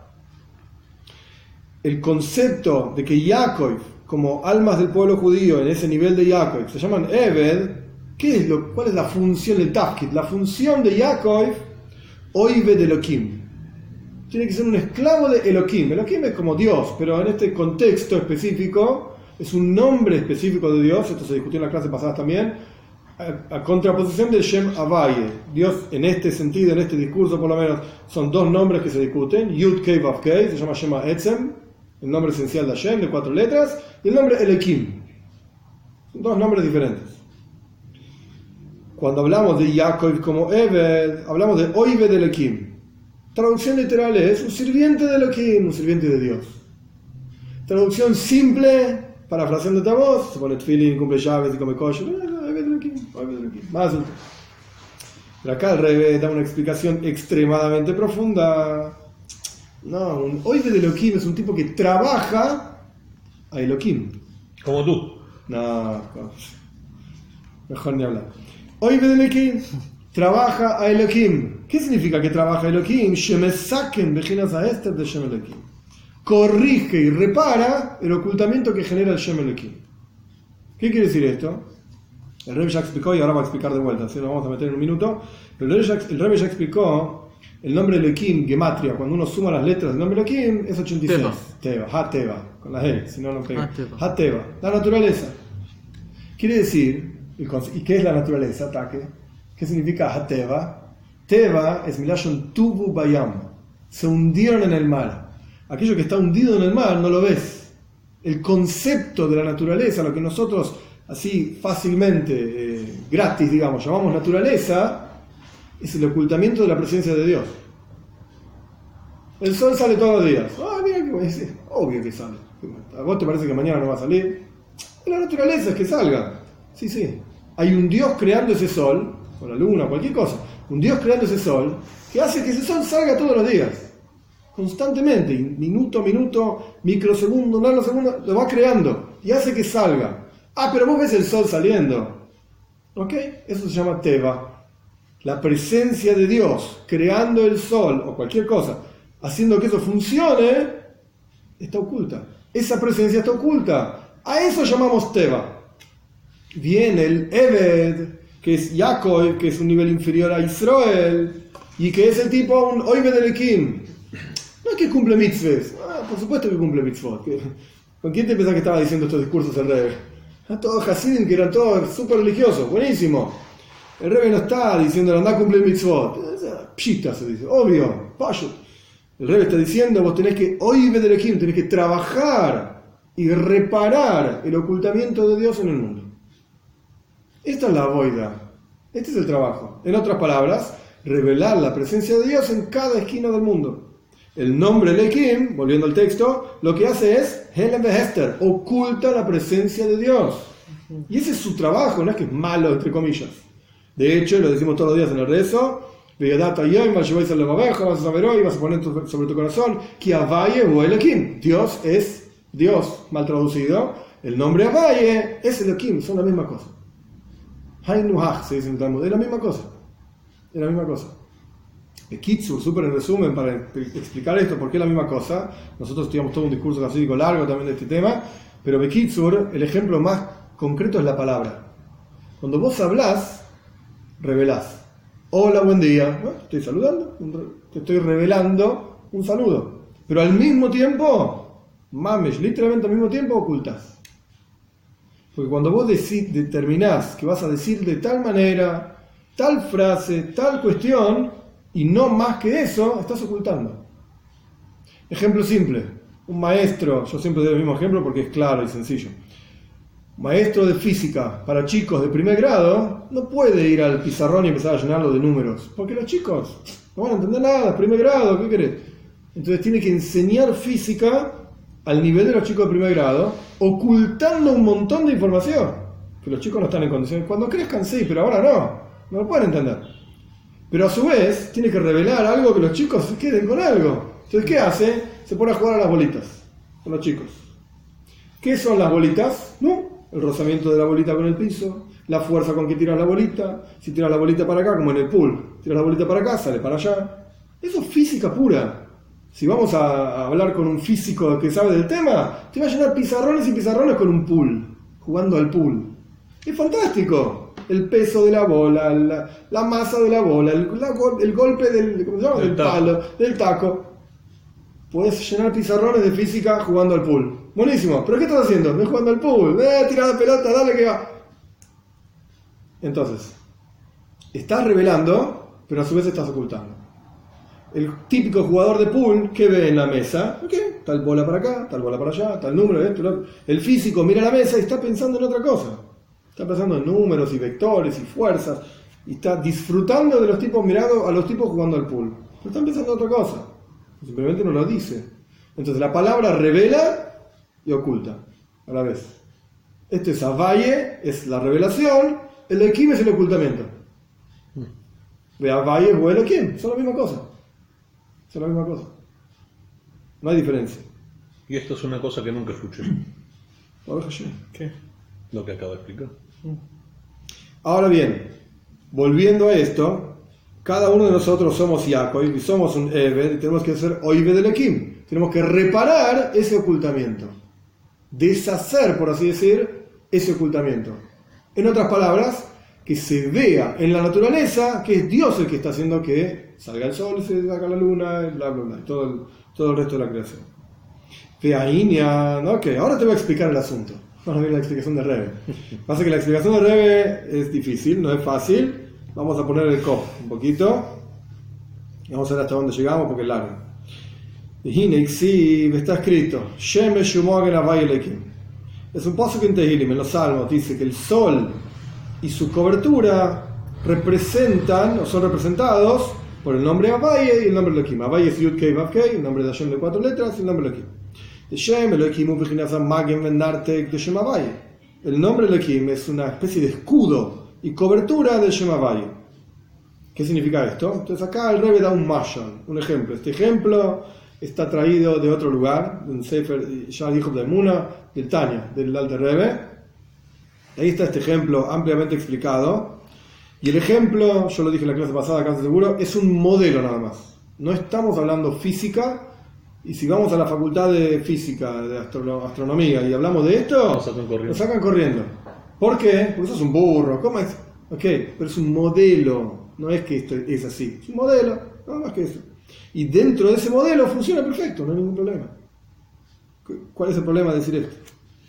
El concepto de que Yaakov, como almas del pueblo judío en ese nivel de Yaakov, se llaman Eved, ¿cuál es la función del Tafkid? La función de Yaakov, Oived Elohim. Tiene que ser un esclavo de Elohim. Elohim es como Dios, pero en este contexto específico es un nombre específico de Dios. Esto se discutió en la clase pasada también, a contraposición del Shem Havaye. Dios, en este sentido, en este discurso por lo menos, son dos nombres que se discuten. Yud Kei Vav Kei, se llama Shema Etzem, el nombre esencial de Hashem, de 4 letras, y el nombre Elohim. Son dos nombres diferentes. Cuando hablamos de Yaakov como Eved, hablamos de Oived Elohim. Traducción literal es un sirviente de Elohim, un sirviente de Dios. Traducción simple, parafraseándote a vos, se pone tefilín, cumple llaves y come kosher. Más. Pero acá el Rebbe da una explicación extremadamente profunda. No, un Oived de Elohim es un tipo que trabaja a Elohim. Como tú. No, mejor ni hablar. Oived de Elohim trabaja a Elohim. ¿Qué significa que trabaja a Elohim? Shemesaken bejinas a Esther de Shem Elohim. Corrige y repara el ocultamiento que genera el Shem Elohim. ¿Qué quiere decir esto? El Rebbe ya explicó y ahora va a explicar de vuelta, así lo vamos a meter en un minuto. Pero el Rebbe ya explicó el nombre Elohim, gematria, cuando uno suma las letras del nombre Elohim, es 86. Teva, Ha-Teva, con la E, si no, no pega. Ha-Teva, la naturaleza. Quiere decir, ¿y qué es la naturaleza? Ataque. ¿Qué significa Ha-Teva? Teva es Milashon Tubu Bayam. Se hundieron en el mar. Aquello que está hundido en el mar no lo ves. El concepto de la naturaleza, lo que nosotros así fácilmente, gratis, digamos, llamamos naturaleza, es el ocultamiento de la presencia de Dios. El sol sale todos los días. Mira qué bueno, obvio que sale. ¿A vos te parece que mañana no va a salir? La naturaleza es que salga. Sí. Hay un Dios creando ese sol, o la luna, cualquier cosa. Un Dios creando ese sol que hace que ese sol salga todos los días. Constantemente, minuto a minuto, microsegundo, nanosegundo, lo va creando y hace que salga. Pero vos ves el sol saliendo. ¿Ok? Eso se llama Teva. La presencia de Dios creando el sol o cualquier cosa, haciendo que eso funcione, está oculta. Esa presencia está oculta. A eso llamamos Teva. Viene el Eved, que es Yaakov, que es un nivel inferior a Israel, y que es el tipo un Oived Elohim. No es que cumple mitzvahs. Por supuesto que cumple mitzvot. ¿Con quién te pensás que estaba diciendo estos discursos el Rebbe? Todos Hasidim, que eran todos súper religiosos. Buenísimo. El Rebbe no está diciendo andá a cumplir mitzvot. Pshita se dice. Obvio. Payo. El Rebbe está diciendo vos tenés que Oived Elohim, tenés que trabajar y reparar el ocultamiento de Dios en el mundo. Esta es la boida. Este es el trabajo. En otras palabras, revelar la presencia de Dios en cada esquina del mundo. El nombre Elohim, volviendo al texto, lo que hace es Helem Behester, oculta la presencia de Dios. Y ese es su trabajo, no es que es malo, entre comillas. De hecho, lo decimos todos los días en el rezo, vas a saber hoy, vas a poner sobre tu corazón, que Avaye o Elohim. Dios es Dios, mal traducido. El nombre Avaye es Elohim, son la misma cosa. Hainuhach, se dice en el Talmud, es la misma cosa. Es la misma cosa. Kitsur, súper en resumen, para explicar esto, por qué es la misma cosa. Nosotros tuvimos todo un discurso casídico largo también de este tema, pero Bekitsur, el ejemplo más concreto es la palabra. Cuando vos hablás, revelás. Hola, buen día. Te estoy saludando, te estoy revelando un saludo. Pero al mismo tiempo, mames, literalmente al mismo tiempo ocultás. Porque cuando vos determinás que vas a decir de tal manera, tal frase, tal cuestión, y no más que eso, estás ocultando. Ejemplo simple. Un maestro, yo siempre doy el mismo ejemplo porque es claro y sencillo. Maestro de física para chicos de primer grado no puede ir al pizarrón y empezar a llenarlo de números. Porque los chicos no van a entender nada, primer grado, ¿qué querés? Entonces tiene que enseñar física al nivel de los chicos de primer grado, ocultando un montón de información. Que los chicos no están en condiciones. Cuando crezcan sí, pero ahora no lo pueden entender. Pero a su vez, tiene que revelar algo que los chicos se queden con algo. Entonces, ¿qué hace? Se pone a jugar a las bolitas con los chicos. ¿Qué son las bolitas? ¿No? El rozamiento de la bolita con el piso, la fuerza con que tiras la bolita. Si tiras la bolita para acá, como en el pool, tiras la bolita para acá, sale para allá. Eso es física pura. Si vamos a hablar con un físico que sabe del tema, te va a llenar pizarrones y pizarrones con un pool, jugando al pool. Es fantástico. El peso de la bola, la masa de la bola, el golpe del, ¿cómo se llama? Del palo, del taco. Puedes llenar pizarrones de física jugando al pool. Buenísimo. ¿Pero qué estás haciendo? Estoy jugando al pool. Tira la pelota, dale que va. Entonces, estás revelando, pero a su vez estás ocultando. El típico jugador de pool que ve en la mesa, ¿qué? Tal bola para acá, tal bola para allá, tal número, esto, lo... El físico mira la mesa y está pensando en otra cosa. Está pensando en números y vectores y fuerzas. Y está disfrutando de los tipos, mirando a los tipos jugando al pool. Pero están pensando en otra cosa. Simplemente no lo dice. Entonces la palabra revela y oculta a la vez. Este es Avaye, es la revelación. El Elohim es el ocultamiento. Ve Abaye o Elohim, son la misma cosa. No hay diferencia. Y esto es una cosa que nunca escuché. ¿Qué? Lo que acabo de explicar. Ahora bien, volviendo a esto, cada uno de nosotros somos Yaakov y somos un Eved y tenemos que ser Oived Elohim. Tenemos que reparar ese ocultamiento. Deshacer, por así decir, ese ocultamiento. En otras palabras, que se vea en la naturaleza que es Dios el que está haciendo que salga el sol, se saca la luna, bla, bla, bla, todo el resto de la creación. Ok, ahora te voy a explicar el asunto. Vamos a ver la explicación de Rebbe. Pasa que la explicación de Rebbe es difícil, no es fácil. Vamos a poner el co un poquito. Vamos a ver hasta dónde llegamos porque es largo. Está escrito: es un paso que en Tehilim, en los Salmos, dice que el sol y su cobertura representan o son representados por el nombre Abaye y el nombre Elohim. Abaye es Yud Kei Vav Kei, el nombre de Hashem de 4 letras, y el nombre Elohim. El nombre Elohim es una especie de escudo y cobertura del Shem Abaye. ¿Qué significa esto? Entonces acá el Rebbe da un mashal, un ejemplo. Este ejemplo está traído de otro lugar, de un Sefer, ya dijo de Muna, del Tanya, del Alter Rebbe. Ahí está este ejemplo ampliamente explicado. Y el ejemplo, yo lo dije en la clase pasada, casi seguro, es un modelo nada más. No estamos hablando física. Y si vamos a la facultad de física, de astronomía, y hablamos de esto, nos sacan corriendo. ¿Por qué? Porque sos un burro. ¿Cómo es? Ok, pero es un modelo. No es que esto es así. Es un modelo, nada más que eso. Y dentro de ese modelo funciona perfecto, no hay ningún problema. ¿Cuál es el problema de decir esto?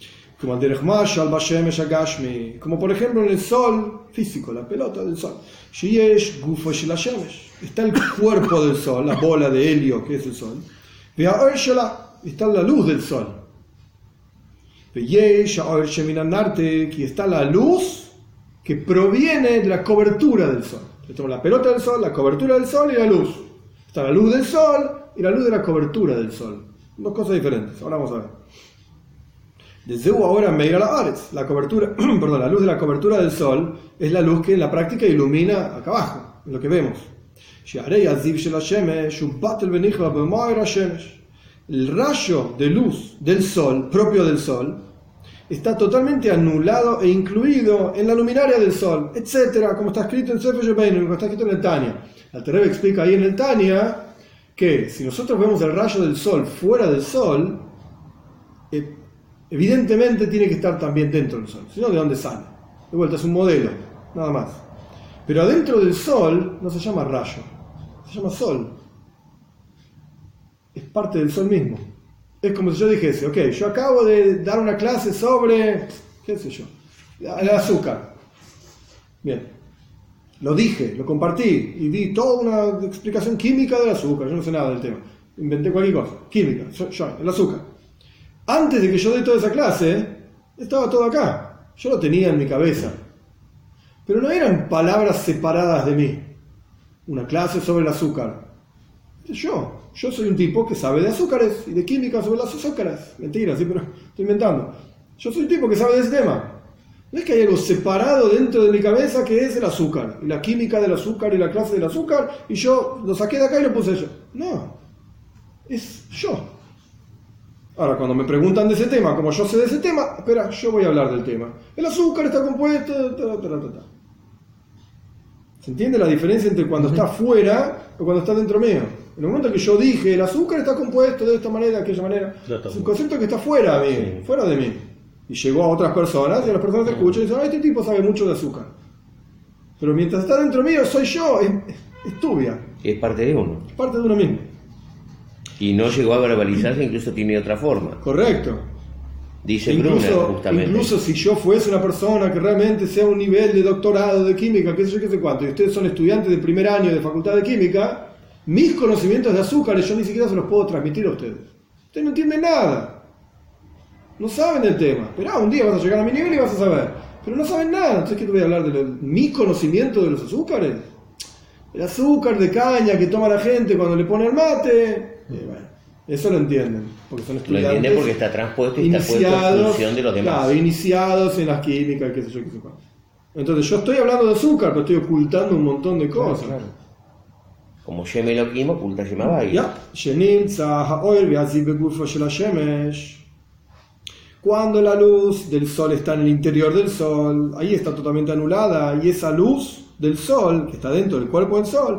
Como por ejemplo en el sol físico, la pelota del sol. Está el cuerpo del sol, la bola de helio que es el sol. Está la luz del sol. Y está la luz que proviene de la cobertura del sol. Tenemos la pelota del sol, la cobertura del sol y la luz. Está la luz del sol y la luz de la cobertura del sol. Dos cosas diferentes. Ahora vamos a ver. Desde ahora Meir la Aretz, la cobertura, perdón, la luz de la cobertura del sol es la luz que en la práctica ilumina acá abajo, es lo que vemos. El rayo de luz del sol, propio del sol, está totalmente anulado e incluido en la luminaria del sol, etcétera, como está escrito en Sefer Yebeinu, como está escrito en el Tanya. El Rebbe explica ahí en el Tanya que si nosotros vemos el rayo del sol fuera del sol, evidentemente tiene que estar también dentro del sol, si no, ¿de dónde sale? De vuelta, es un modelo, nada más. Pero adentro del sol no se llama rayo, se llama sol. Es parte del sol mismo. Es como si yo dijese, ok, yo acabo de dar una clase sobre, qué sé yo, el azúcar. Bien, lo dije, lo compartí y di toda una explicación química del azúcar. Yo no sé nada del tema, inventé cualquier cosa, química, el azúcar. Antes de que yo dé toda esa clase, estaba todo acá. Yo lo tenía en mi cabeza. Pero no eran palabras separadas de mí. Una clase sobre el azúcar. Yo soy un tipo que sabe de azúcares y de química sobre las azúcares. Mentira, sí, pero estoy inventando. Yo soy un tipo que sabe de ese tema. No es que hay algo separado dentro de mi cabeza que es el azúcar, y la química del azúcar y la clase del azúcar, y yo lo saqué de acá y lo puse yo. No, es yo. Ahora, cuando me preguntan de ese tema, como yo sé de ese tema, espera, yo voy a hablar del tema. El azúcar está compuesto... ¿Se entiende la diferencia entre cuando está fuera o cuando está dentro mío? En el momento que yo dije, el azúcar está compuesto de esta manera, de aquella manera, es un concepto que está fuera de mí, fuera de mí. Y llegó a otras personas, y las personas escuchan y dicen, este tipo sabe mucho de azúcar. Pero mientras está dentro mío, soy yo, es tuya. Es parte de uno. Es parte de uno mismo. Y no llegó a verbalizarse, incluso tiene otra forma. Correcto. Dice Brunner, justamente. Incluso si yo fuese una persona que realmente sea un nivel de doctorado de química, qué sé yo, qué sé cuánto, y ustedes son estudiantes de primer año de facultad de química, mis conocimientos de azúcares yo ni siquiera se los puedo transmitir a ustedes. Ustedes no entienden nada. No saben del tema. Pero un día vas a llegar a mi nivel y vas a saber. Pero no saben nada. Entonces, ¿qué te voy a hablar de mi conocimiento de los azúcares? El azúcar de caña que toma la gente cuando le pone el mate. Bueno, eso lo entienden. Porque son estudiantes. Lo entienden porque está transpuesto y está puesto en función de los demás. Claro, iniciados en las químicas, qué sé yo, qué sé cuánto. Entonces yo estoy hablando de azúcar, pero estoy ocultando un montón de cosas. Claro. Como Shem Elohim oculta Shem Havai. Cuando la luz del sol está en el interior del sol, ahí está totalmente anulada, y esa luz del sol, que está dentro del cuerpo del sol,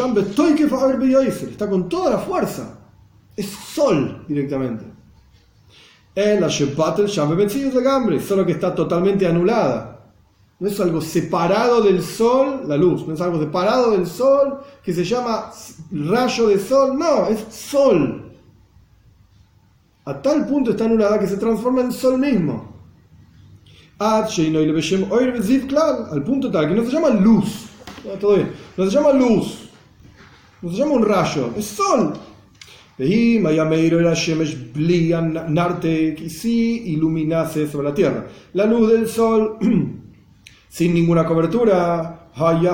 está con toda la fuerza. Es sol directamente. Solo que está totalmente anulada. No es algo separado del sol, la luz, no es algo separado del sol que se llama rayo de sol, no, es sol. A tal punto está anulada que se transforma en sol mismo. Al punto tal que no se llama luz, todo bien, no se llama luz, no se llama un rayo, es sol. Y si iluminase sobre la tierra la luz del sol sin ninguna cobertura,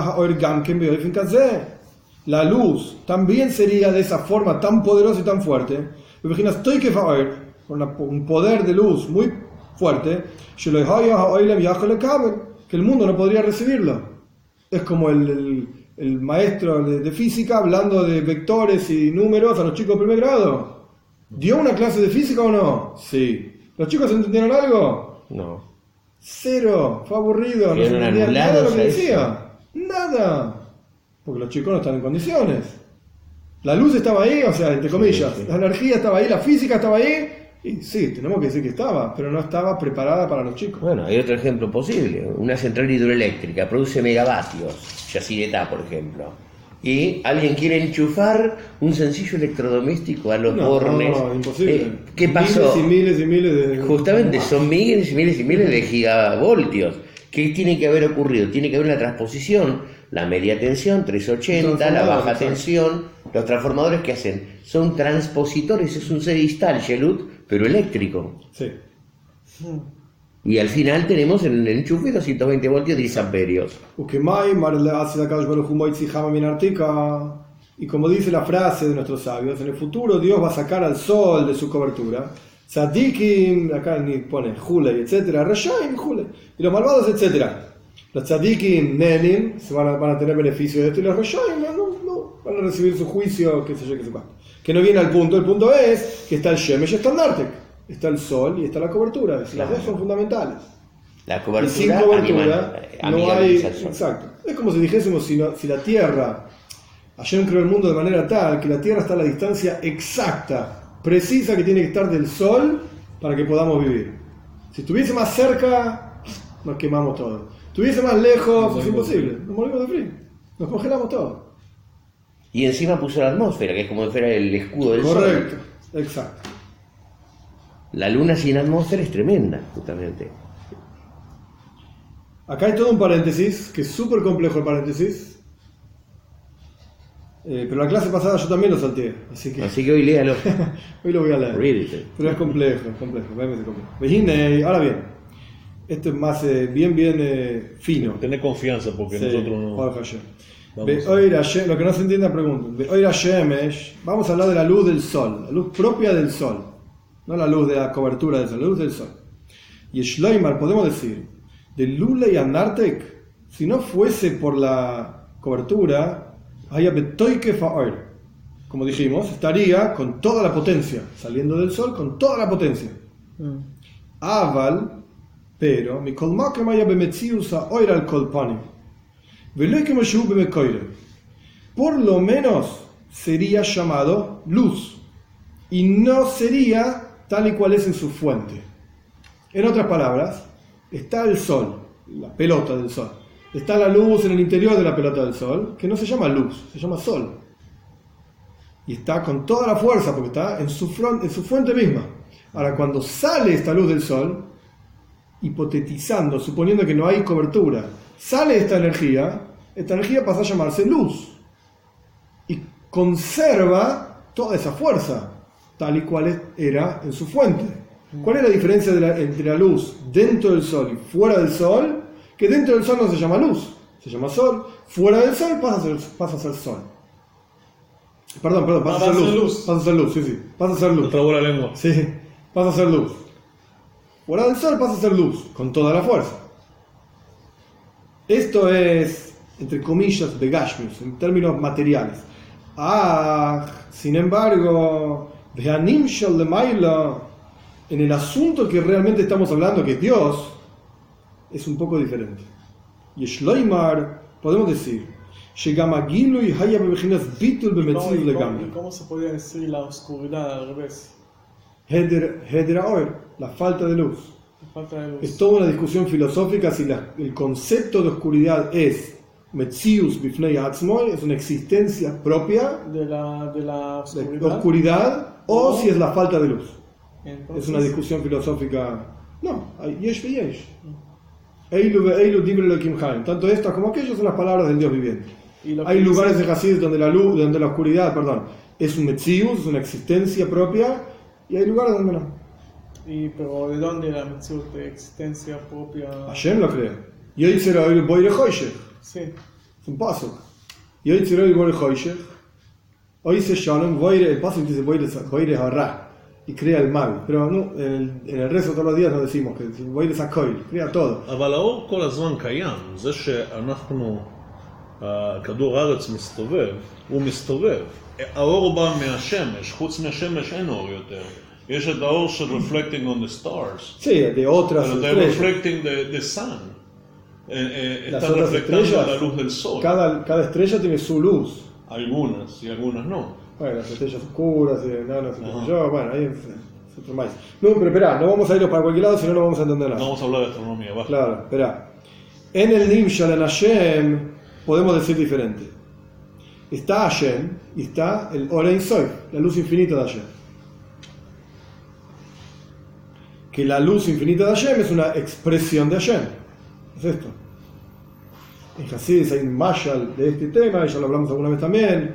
la luz también sería de esa forma tan poderosa y tan fuerte. Imaginas, con un poder de luz muy fuerte, que el mundo no podría recibirlo. Es como el maestro de física hablando de vectores y números a los chicos de primer grado. ¿Dio una clase de física o no? Sí. ¿Los chicos entendieron algo? No. Cero. Fue aburrido. No se entendía nada de lo que decía. Nada. Porque los chicos no están en condiciones. La luz estaba ahí, o sea, entre comillas, sí. La energía estaba ahí, la física estaba ahí, y sí, tenemos que decir que estaba, pero no estaba preparada para los chicos. Bueno, hay otro ejemplo posible. Una central hidroeléctrica produce megavatios, Yacyretá, por ejemplo, y alguien quiere enchufar un sencillo electrodoméstico a los bornes. No, imposible. ¿Qué pasó? Miles y miles de... Justamente, son miles y miles y miles de gigavoltios. ¿Qué tiene que haber ocurrido? Tiene que haber una transposición, la media tensión, 380, la baja tensión. Los transformadores que hacen son transpositores, es un sedistal, Shelut, pero eléctrico. Sí. Y al final tenemos en el enchufe 220 voltios, 10 amperios. Y como dice la frase de nuestros sabios, en el futuro Dios va a sacar al sol de su cobertura. Tzadikim, acá ni pone Julei, etc. Reshaim, Julei. Y los malvados, etc. Los tzadikim, nenim, van a tener beneficio de esto. Y los reshaim no van a recibir su juicio, qué sé yo, qué sé cuánto. Que no viene al punto. El punto es que está el Shemesh y está el Nartek. Está el sol y está la cobertura. Las dos son fundamentales. La cobertura, y sin cobertura no hay... Exacto. Es como si dijésemos, si la Tierra... Hashem creó el mundo de manera tal que la Tierra está a la distancia exacta, precisa que tiene que estar del sol para que podamos vivir. Si estuviese más cerca, nos quemamos todos. Estuviese más lejos, es imposible. Nos morimos de frío. Nos congelamos todos. Y encima puso la atmósfera, que es como si fuera el escudo del sol. Correcto, exacto. La luna sin atmósfera es tremenda, justamente. Acá hay todo un paréntesis, que es súper complejo el paréntesis. Pero la clase pasada yo también lo salteé, así que hoy léalo. Hoy lo voy a leer. Pero es complejo, realmente complejo. Ahora bien, esto es más bien fino. Tener confianza porque nosotros no... Lo que no se entiende, pregunto. Vamos a hablar de la luz del sol, la luz propia del sol, no la luz de la cobertura del sol, la luz del sol. Y Shloimar, podemos decir, de Lule y Anartek, si no fuese por la cobertura, como dijimos, estaría con toda la potencia, saliendo del sol con toda la potencia. Aval, pero, por lo menos sería llamado luz y no sería tal y cual es en su fuente. En otras palabras, está el sol, la pelota del sol. Está la luz en el interior de la pelota del sol, que no se llama luz, se llama sol. Y está con toda la fuerza, porque está en su fuente misma. Ahora, cuando sale esta luz del sol, hipotetizando, suponiendo que no hay cobertura, sale esta energía pasa a llamarse luz. Y conserva toda esa fuerza, tal y cual era en su fuente. ¿Cuál es la diferencia entre la luz dentro del sol y fuera del sol? Que dentro del sol no se llama luz, se llama sol. Fuera del sol pasa a ser sol. Perdón, pasa a ser luz. Pasa a ser luz, sí. Pasa a ser luz. Te trabó la lengua. Sí, pasa a ser luz. Fuera del sol pasa a ser luz, con toda la fuerza. Esto es, entre comillas, de Gashmius, en términos materiales. Sin embargo, en el asunto que realmente estamos hablando, que es Dios, es un poco diferente. Y Shloimar, podemos decir, ¿Y cómo se podría decir la oscuridad al revés? la falta de luz. La falta de luz. Es toda una discusión filosófica si el concepto de oscuridad es Metzius Bifnei Atzmoi, es una existencia propia de la de oscuridad, o si es la falta de luz. Entonces, Es una discusión filosófica. No, hay yesh ve yesh. Eilu ve eilu dibre Elohim Chaim. Tanto estas como aquellas son las palabras del Dios viviente. y lo que Hay dice- lugares de Hasid donde la luz, donde la oscuridad, es un Metzius, es una existencia propia, y hay lugares donde no. Pero ¿de dónde la mitzvah de existencia propia? Hashem lo crea. Yoitzer oil boire hoishech. Sí. Es un paso. Yoitzer oil boire hoishech. Oise shalom boire, el paso dice boire harra. Y crea el mal. Pero no, en el resto todos los días nos decimos que boire sakoil, crea todo. אבל האור כל הזמן קיים, זה שאנחנו, כדור הארץ מסתובב, הוא מסתובב. האור בא מהשמש, חוץ מהשמש אין אור יותר. יש את האור של reflecting on the stars, Sí, de otras אבל they're estrellas. reflecting the sun. Las Están otras reflectando estrellas, la luz del sol. cada estrella tiene su luz. Algunas y algunas no. Bueno, las estrellas oscuras, enanas, qué sé yo, bueno, ahí es otro maíz. No, pero espera, no vamos a irnos para cualquier lado, si no, no vamos a entender No nada. vamos a hablar de astronomía, baja. Claro, espera. En el Nimshal, en Hashem, podemos decir diferente. Está Hashem y está el Orein Soy, la luz infinita de Hashem. Que la luz infinita de Hashem es una expresión de Hashem. Es esto. En Hasidus hay un mashal de este tema, y ya lo hablamos alguna vez también,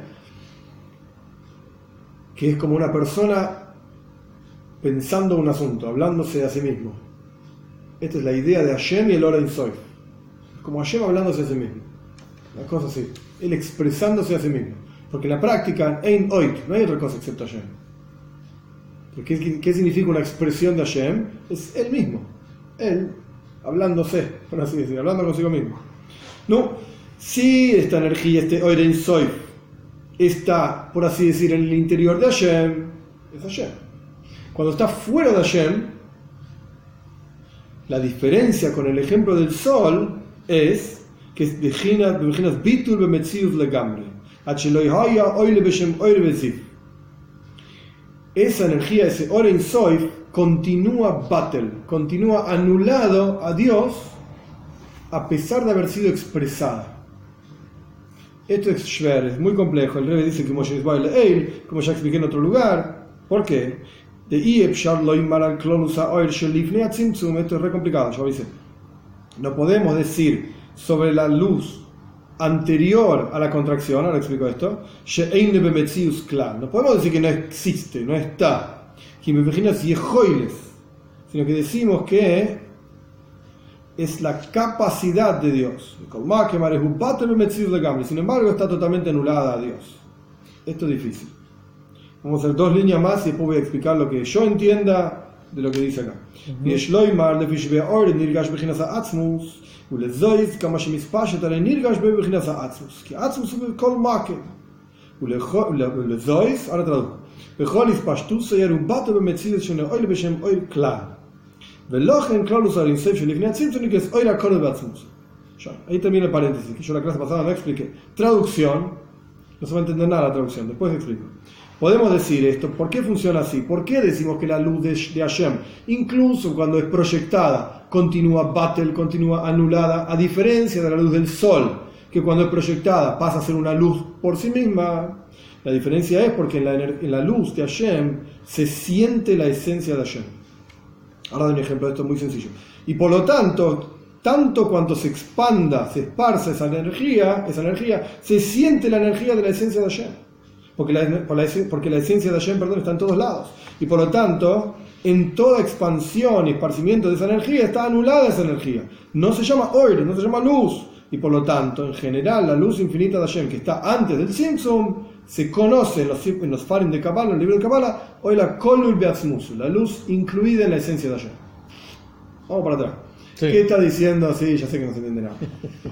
que es como una persona pensando un asunto, hablándose a sí mismo. Esta es la idea de Hashem y el Orein Soy. Es como Hashem hablándose a sí mismo. Una cosa así. Él expresándose a sí mismo. Porque en la práctica, Ein Oit, no hay otra cosa excepto Hashem. Porque ¿qué significa una expresión de Hashem? Es él mismo. Él hablándose, por así decir, hablando consigo mismo. No, si esta energía, este Orein Soy, está, por así decir, en el interior de Hashem, es Hashem. Cuando está fuera de Hashem, la diferencia con el ejemplo del sol es que es bejinas bitul bemetzius legamre. Esa energía, ese Orein Soif, continúa batel, continúa anulado a Dios a pesar de haber sido expresada. Esto es shver, es muy complejo. El Rebbe dice que como ya expliqué en otro lugar. ¿Por qué? Esto es re complicado, ya lo hice. No podemos decir sobre la luz anterior a la contracción, ahora explico esto, no podemos decir que no existe, no está, sino que decimos que es la capacidad de Dios. Sin embargo, está totalmente anulada a Dios. Esto es difícil. Vamos a hacer dos líneas más y después voy a explicar lo que yo entienda de lo que dice acá. Ahora traduzco. Ahí termina el paréntesis, que yo la clase pasada no expliqué. Traducción, no se va a entender nada la traducción, después explico. Podemos decir esto, ¿por qué funciona así? ¿Por qué decimos que la luz de Hashem, incluso cuando es proyectada, continúa batel, continúa anulada, a diferencia de la luz del sol, que cuando es proyectada pasa a ser una luz por sí misma? La diferencia es porque en la luz de Hashem se siente la esencia de Hashem. Ahora doy un ejemplo de esto muy sencillo. Y por lo tanto, tanto cuanto se expanda, se esparce esa energía, se siente la energía de la esencia de Hashem. Porque la esencia de Hashem, está en todos lados. Y por lo tanto, en toda expansión y esparcimiento de esa energía está anulada esa energía. No se llama oir, no se llama luz. Y por lo tanto, en general, la luz infinita de Hashem, que está antes del Tzimtzum, se conoce en los Farim de Kabbalah, en el libro de Kabbalah, hoy la Kolul Beatzmusu, la luz incluida en la esencia de Hashem. Vamos para atrás. Sí. ¿Qué está diciendo? Sí, ya sé que no se entiende nada.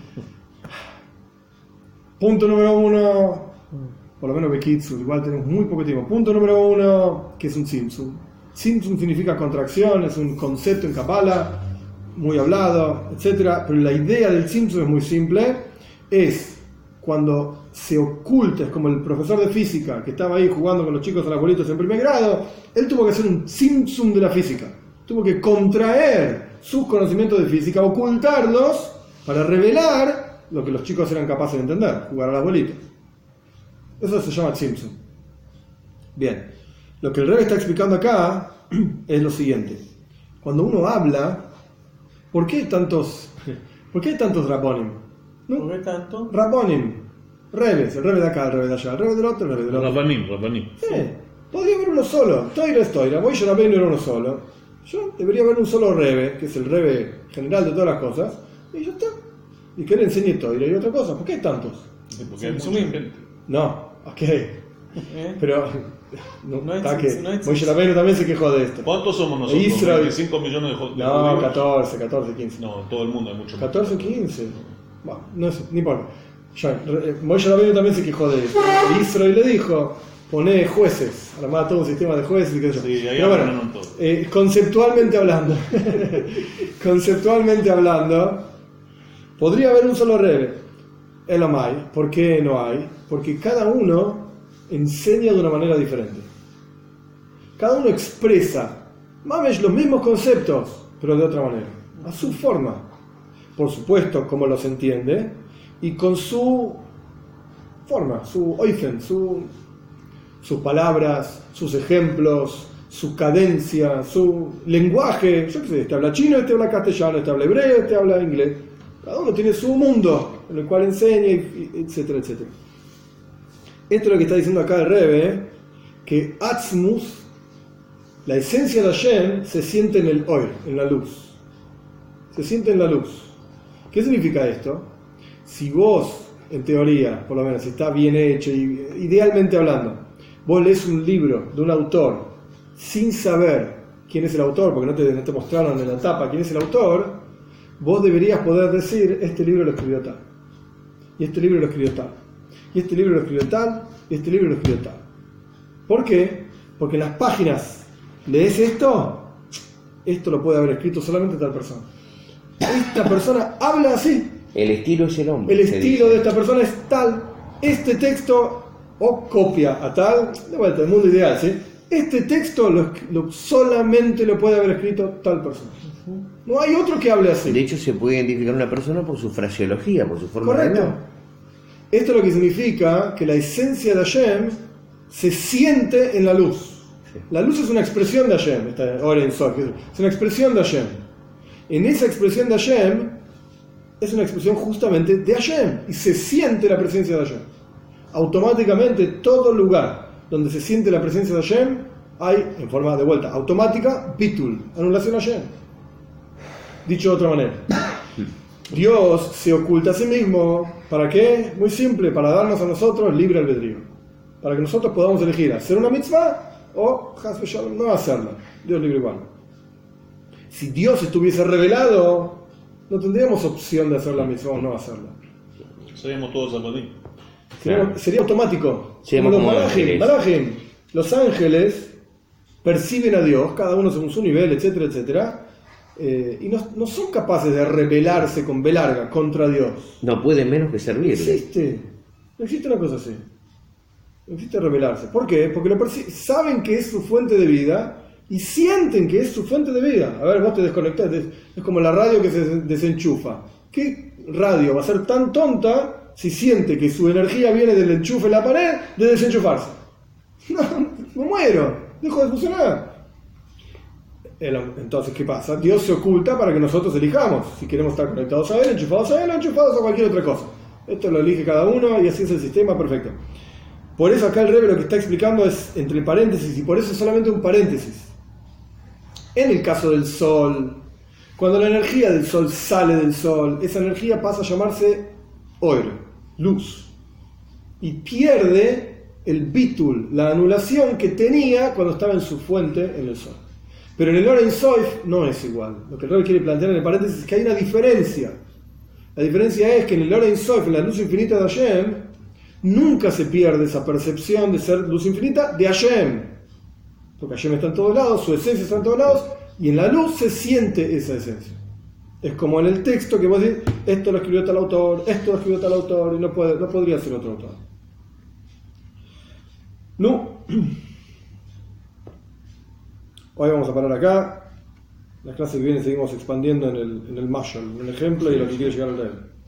Punto número 1, por lo menos Bekitsu, igual tenemos muy poco tiempo. Punto número 1, ¿qué es un Tzimtzum? Tzimtzum significa contracción, es un concepto en Kabbalah, muy hablado, etc. Pero la idea del Tzimtzum es muy simple, es cuando se oculta, es como el profesor de física que estaba ahí jugando con los chicos a las bolitas en primer grado, él tuvo que hacer un Tzimtzum de la física, tuvo que contraer sus conocimientos de física, ocultarlos para revelar lo que los chicos eran capaces de entender, jugar a las bolitas. Eso se llama Tzimtzum. Bien, lo que el Rebbe está explicando acá es lo siguiente. Cuando uno habla, ¿por qué hay tantos Rabbonim? ¿No? ¿Por qué tanto? Rabbonim, Rebes, el Rebbe de acá, el Rebbe de allá, el Rebbe del otro, el Rebbe del otro. Rabanim. Podría haber uno solo. Toira es Toira, Moshe Rabbeinu era uno solo. Yo debería haber un solo Rebbe, que es el Rebbe general de todas las cosas, y ya está. Y que él enseñe Toira y otra cosa. ¿Por qué hay tantos? Porque hay mucha gente. No, ok. ¿Eh? Pero No está es- que no es- Moshe Rabbeinu también se quejó de esto. ¿Cuántos somos nosotros? Israel. 25 millones de judíos. No, 14, 15. No, todo el mundo hay mucho más. 14, 15. Bueno, no sé, ni importa. Moshe Rabbeinu también se quejó de esto. Israel le dijo, poné jueces, armá todo un sistema de jueces y qué sé yo. Sí, ahí Pero bueno, arreglaron todo. conceptualmente hablando, podría haber un solo Rebbe. Elamai. ¿Por qué no hay? Porque cada uno enseña de una manera diferente. Cada uno expresa, mames, los mismos conceptos, pero de otra manera, a su forma. Por supuesto, como los entiende, y con su forma, su oifen, sus palabras, sus ejemplos, su cadencia, su lenguaje. Yo qué sé, este habla chino, este habla castellano, este habla hebreo, este habla inglés. Cada uno tiene su mundo en el cual enseña, etcétera, etcétera. Esto es lo que está diciendo acá el Rebbe, que Atzmus, la esencia de Hashem, se siente en el oir, en la luz. Se siente en la luz. ¿Qué significa esto? Si vos, en teoría, por lo menos, si está bien hecho, y idealmente hablando, vos lees un libro de un autor sin saber quién es el autor, porque no te mostraron en la tapa quién es el autor, vos deberías poder decir, este libro lo escribió tal, y este libro lo escribió tal, y este libro lo escribió tal, y este libro lo escribió tal. ¿Por qué? Porque en las páginas lees esto lo puede haber escrito solamente tal persona. Esta persona habla así. El estilo es el hombre. El se estilo dice. de esta persona es tal. Este texto, o copia a tal, de vuelta, el mundo ideal, ¿sí? Este texto solamente lo puede haber escrito tal persona. No hay otro que hable así. De hecho, se puede identificar una persona por su fraseología, por su forma de Correcto. hablar. Esto es lo que significa que la esencia de Hashem se siente en la luz. La luz es una expresión de Hashem, es una expresión de Hashem. En esa expresión de Hashem es una expresión justamente de Hashem y se siente la presencia de Hashem. Automáticamente todo lugar donde se siente la presencia de Hashem hay, en forma de vuelta automática, bitul, anulación a Hashem. Dicho de otra manera, Dios se oculta a sí mismo. ¿Para qué? Muy simple, para darnos a nosotros libre albedrío. Para que nosotros podamos elegir hacer una mitzvah o no hacerla. Dios libre igual. Si Dios estuviese revelado, no tendríamos opción de hacer la mitzvah o no hacerla. Seríamos todos Rabanim. Sería automático. Seríamos Como como los ángeles. malajim. Los ángeles perciben a Dios, cada uno según su nivel, etcétera, etcétera. Y no son capaces de rebelarse con B larga contra Dios. No puede menos que No servirle. existe una cosa así. No existe rebelarse. ¿Por qué? Porque saben que es su fuente de vida y sienten que es su fuente de vida. A ver, vos te desconectás, es como la radio que se desenchufa. ¿Qué radio va a ser tan tonta si siente que su energía viene del enchufe en la pared de desenchufarse? No, me muero, dejo de funcionar. Entonces, ¿qué pasa? Dios se oculta para que nosotros elijamos si queremos estar conectados a Él, enchufados a Él o enchufados a cualquier otra cosa. Esto lo elige cada uno y así es el sistema perfecto. Por eso acá el Rebbe lo que está explicando es entre paréntesis, y por eso es solamente un paréntesis. En el caso del Sol, cuando la energía del Sol sale del Sol, esa energía pasa a llamarse Oir, luz, y pierde el bitul, la anulación que tenía cuando estaba en su fuente en el Sol. Pero en el Or Ein Sof no es igual. Lo que el Rebbe quiere plantear en el paréntesis es que hay una diferencia. La diferencia es que en el Or Ein Sof, en la luz infinita de Hashem, nunca se pierde esa percepción de ser luz infinita de Hashem. Porque Hashem está en todos lados, su esencia está en todos lados, y en la luz se siente esa esencia. Es como en el texto que vos decís, esto lo escribió tal autor, esto lo escribió tal autor, y no podría ser otro autor. No. Hoy vamos a parar acá. La clase que viene seguimos expandiendo en el mashal, en el ejemplo y lo que quiere llegar al rey.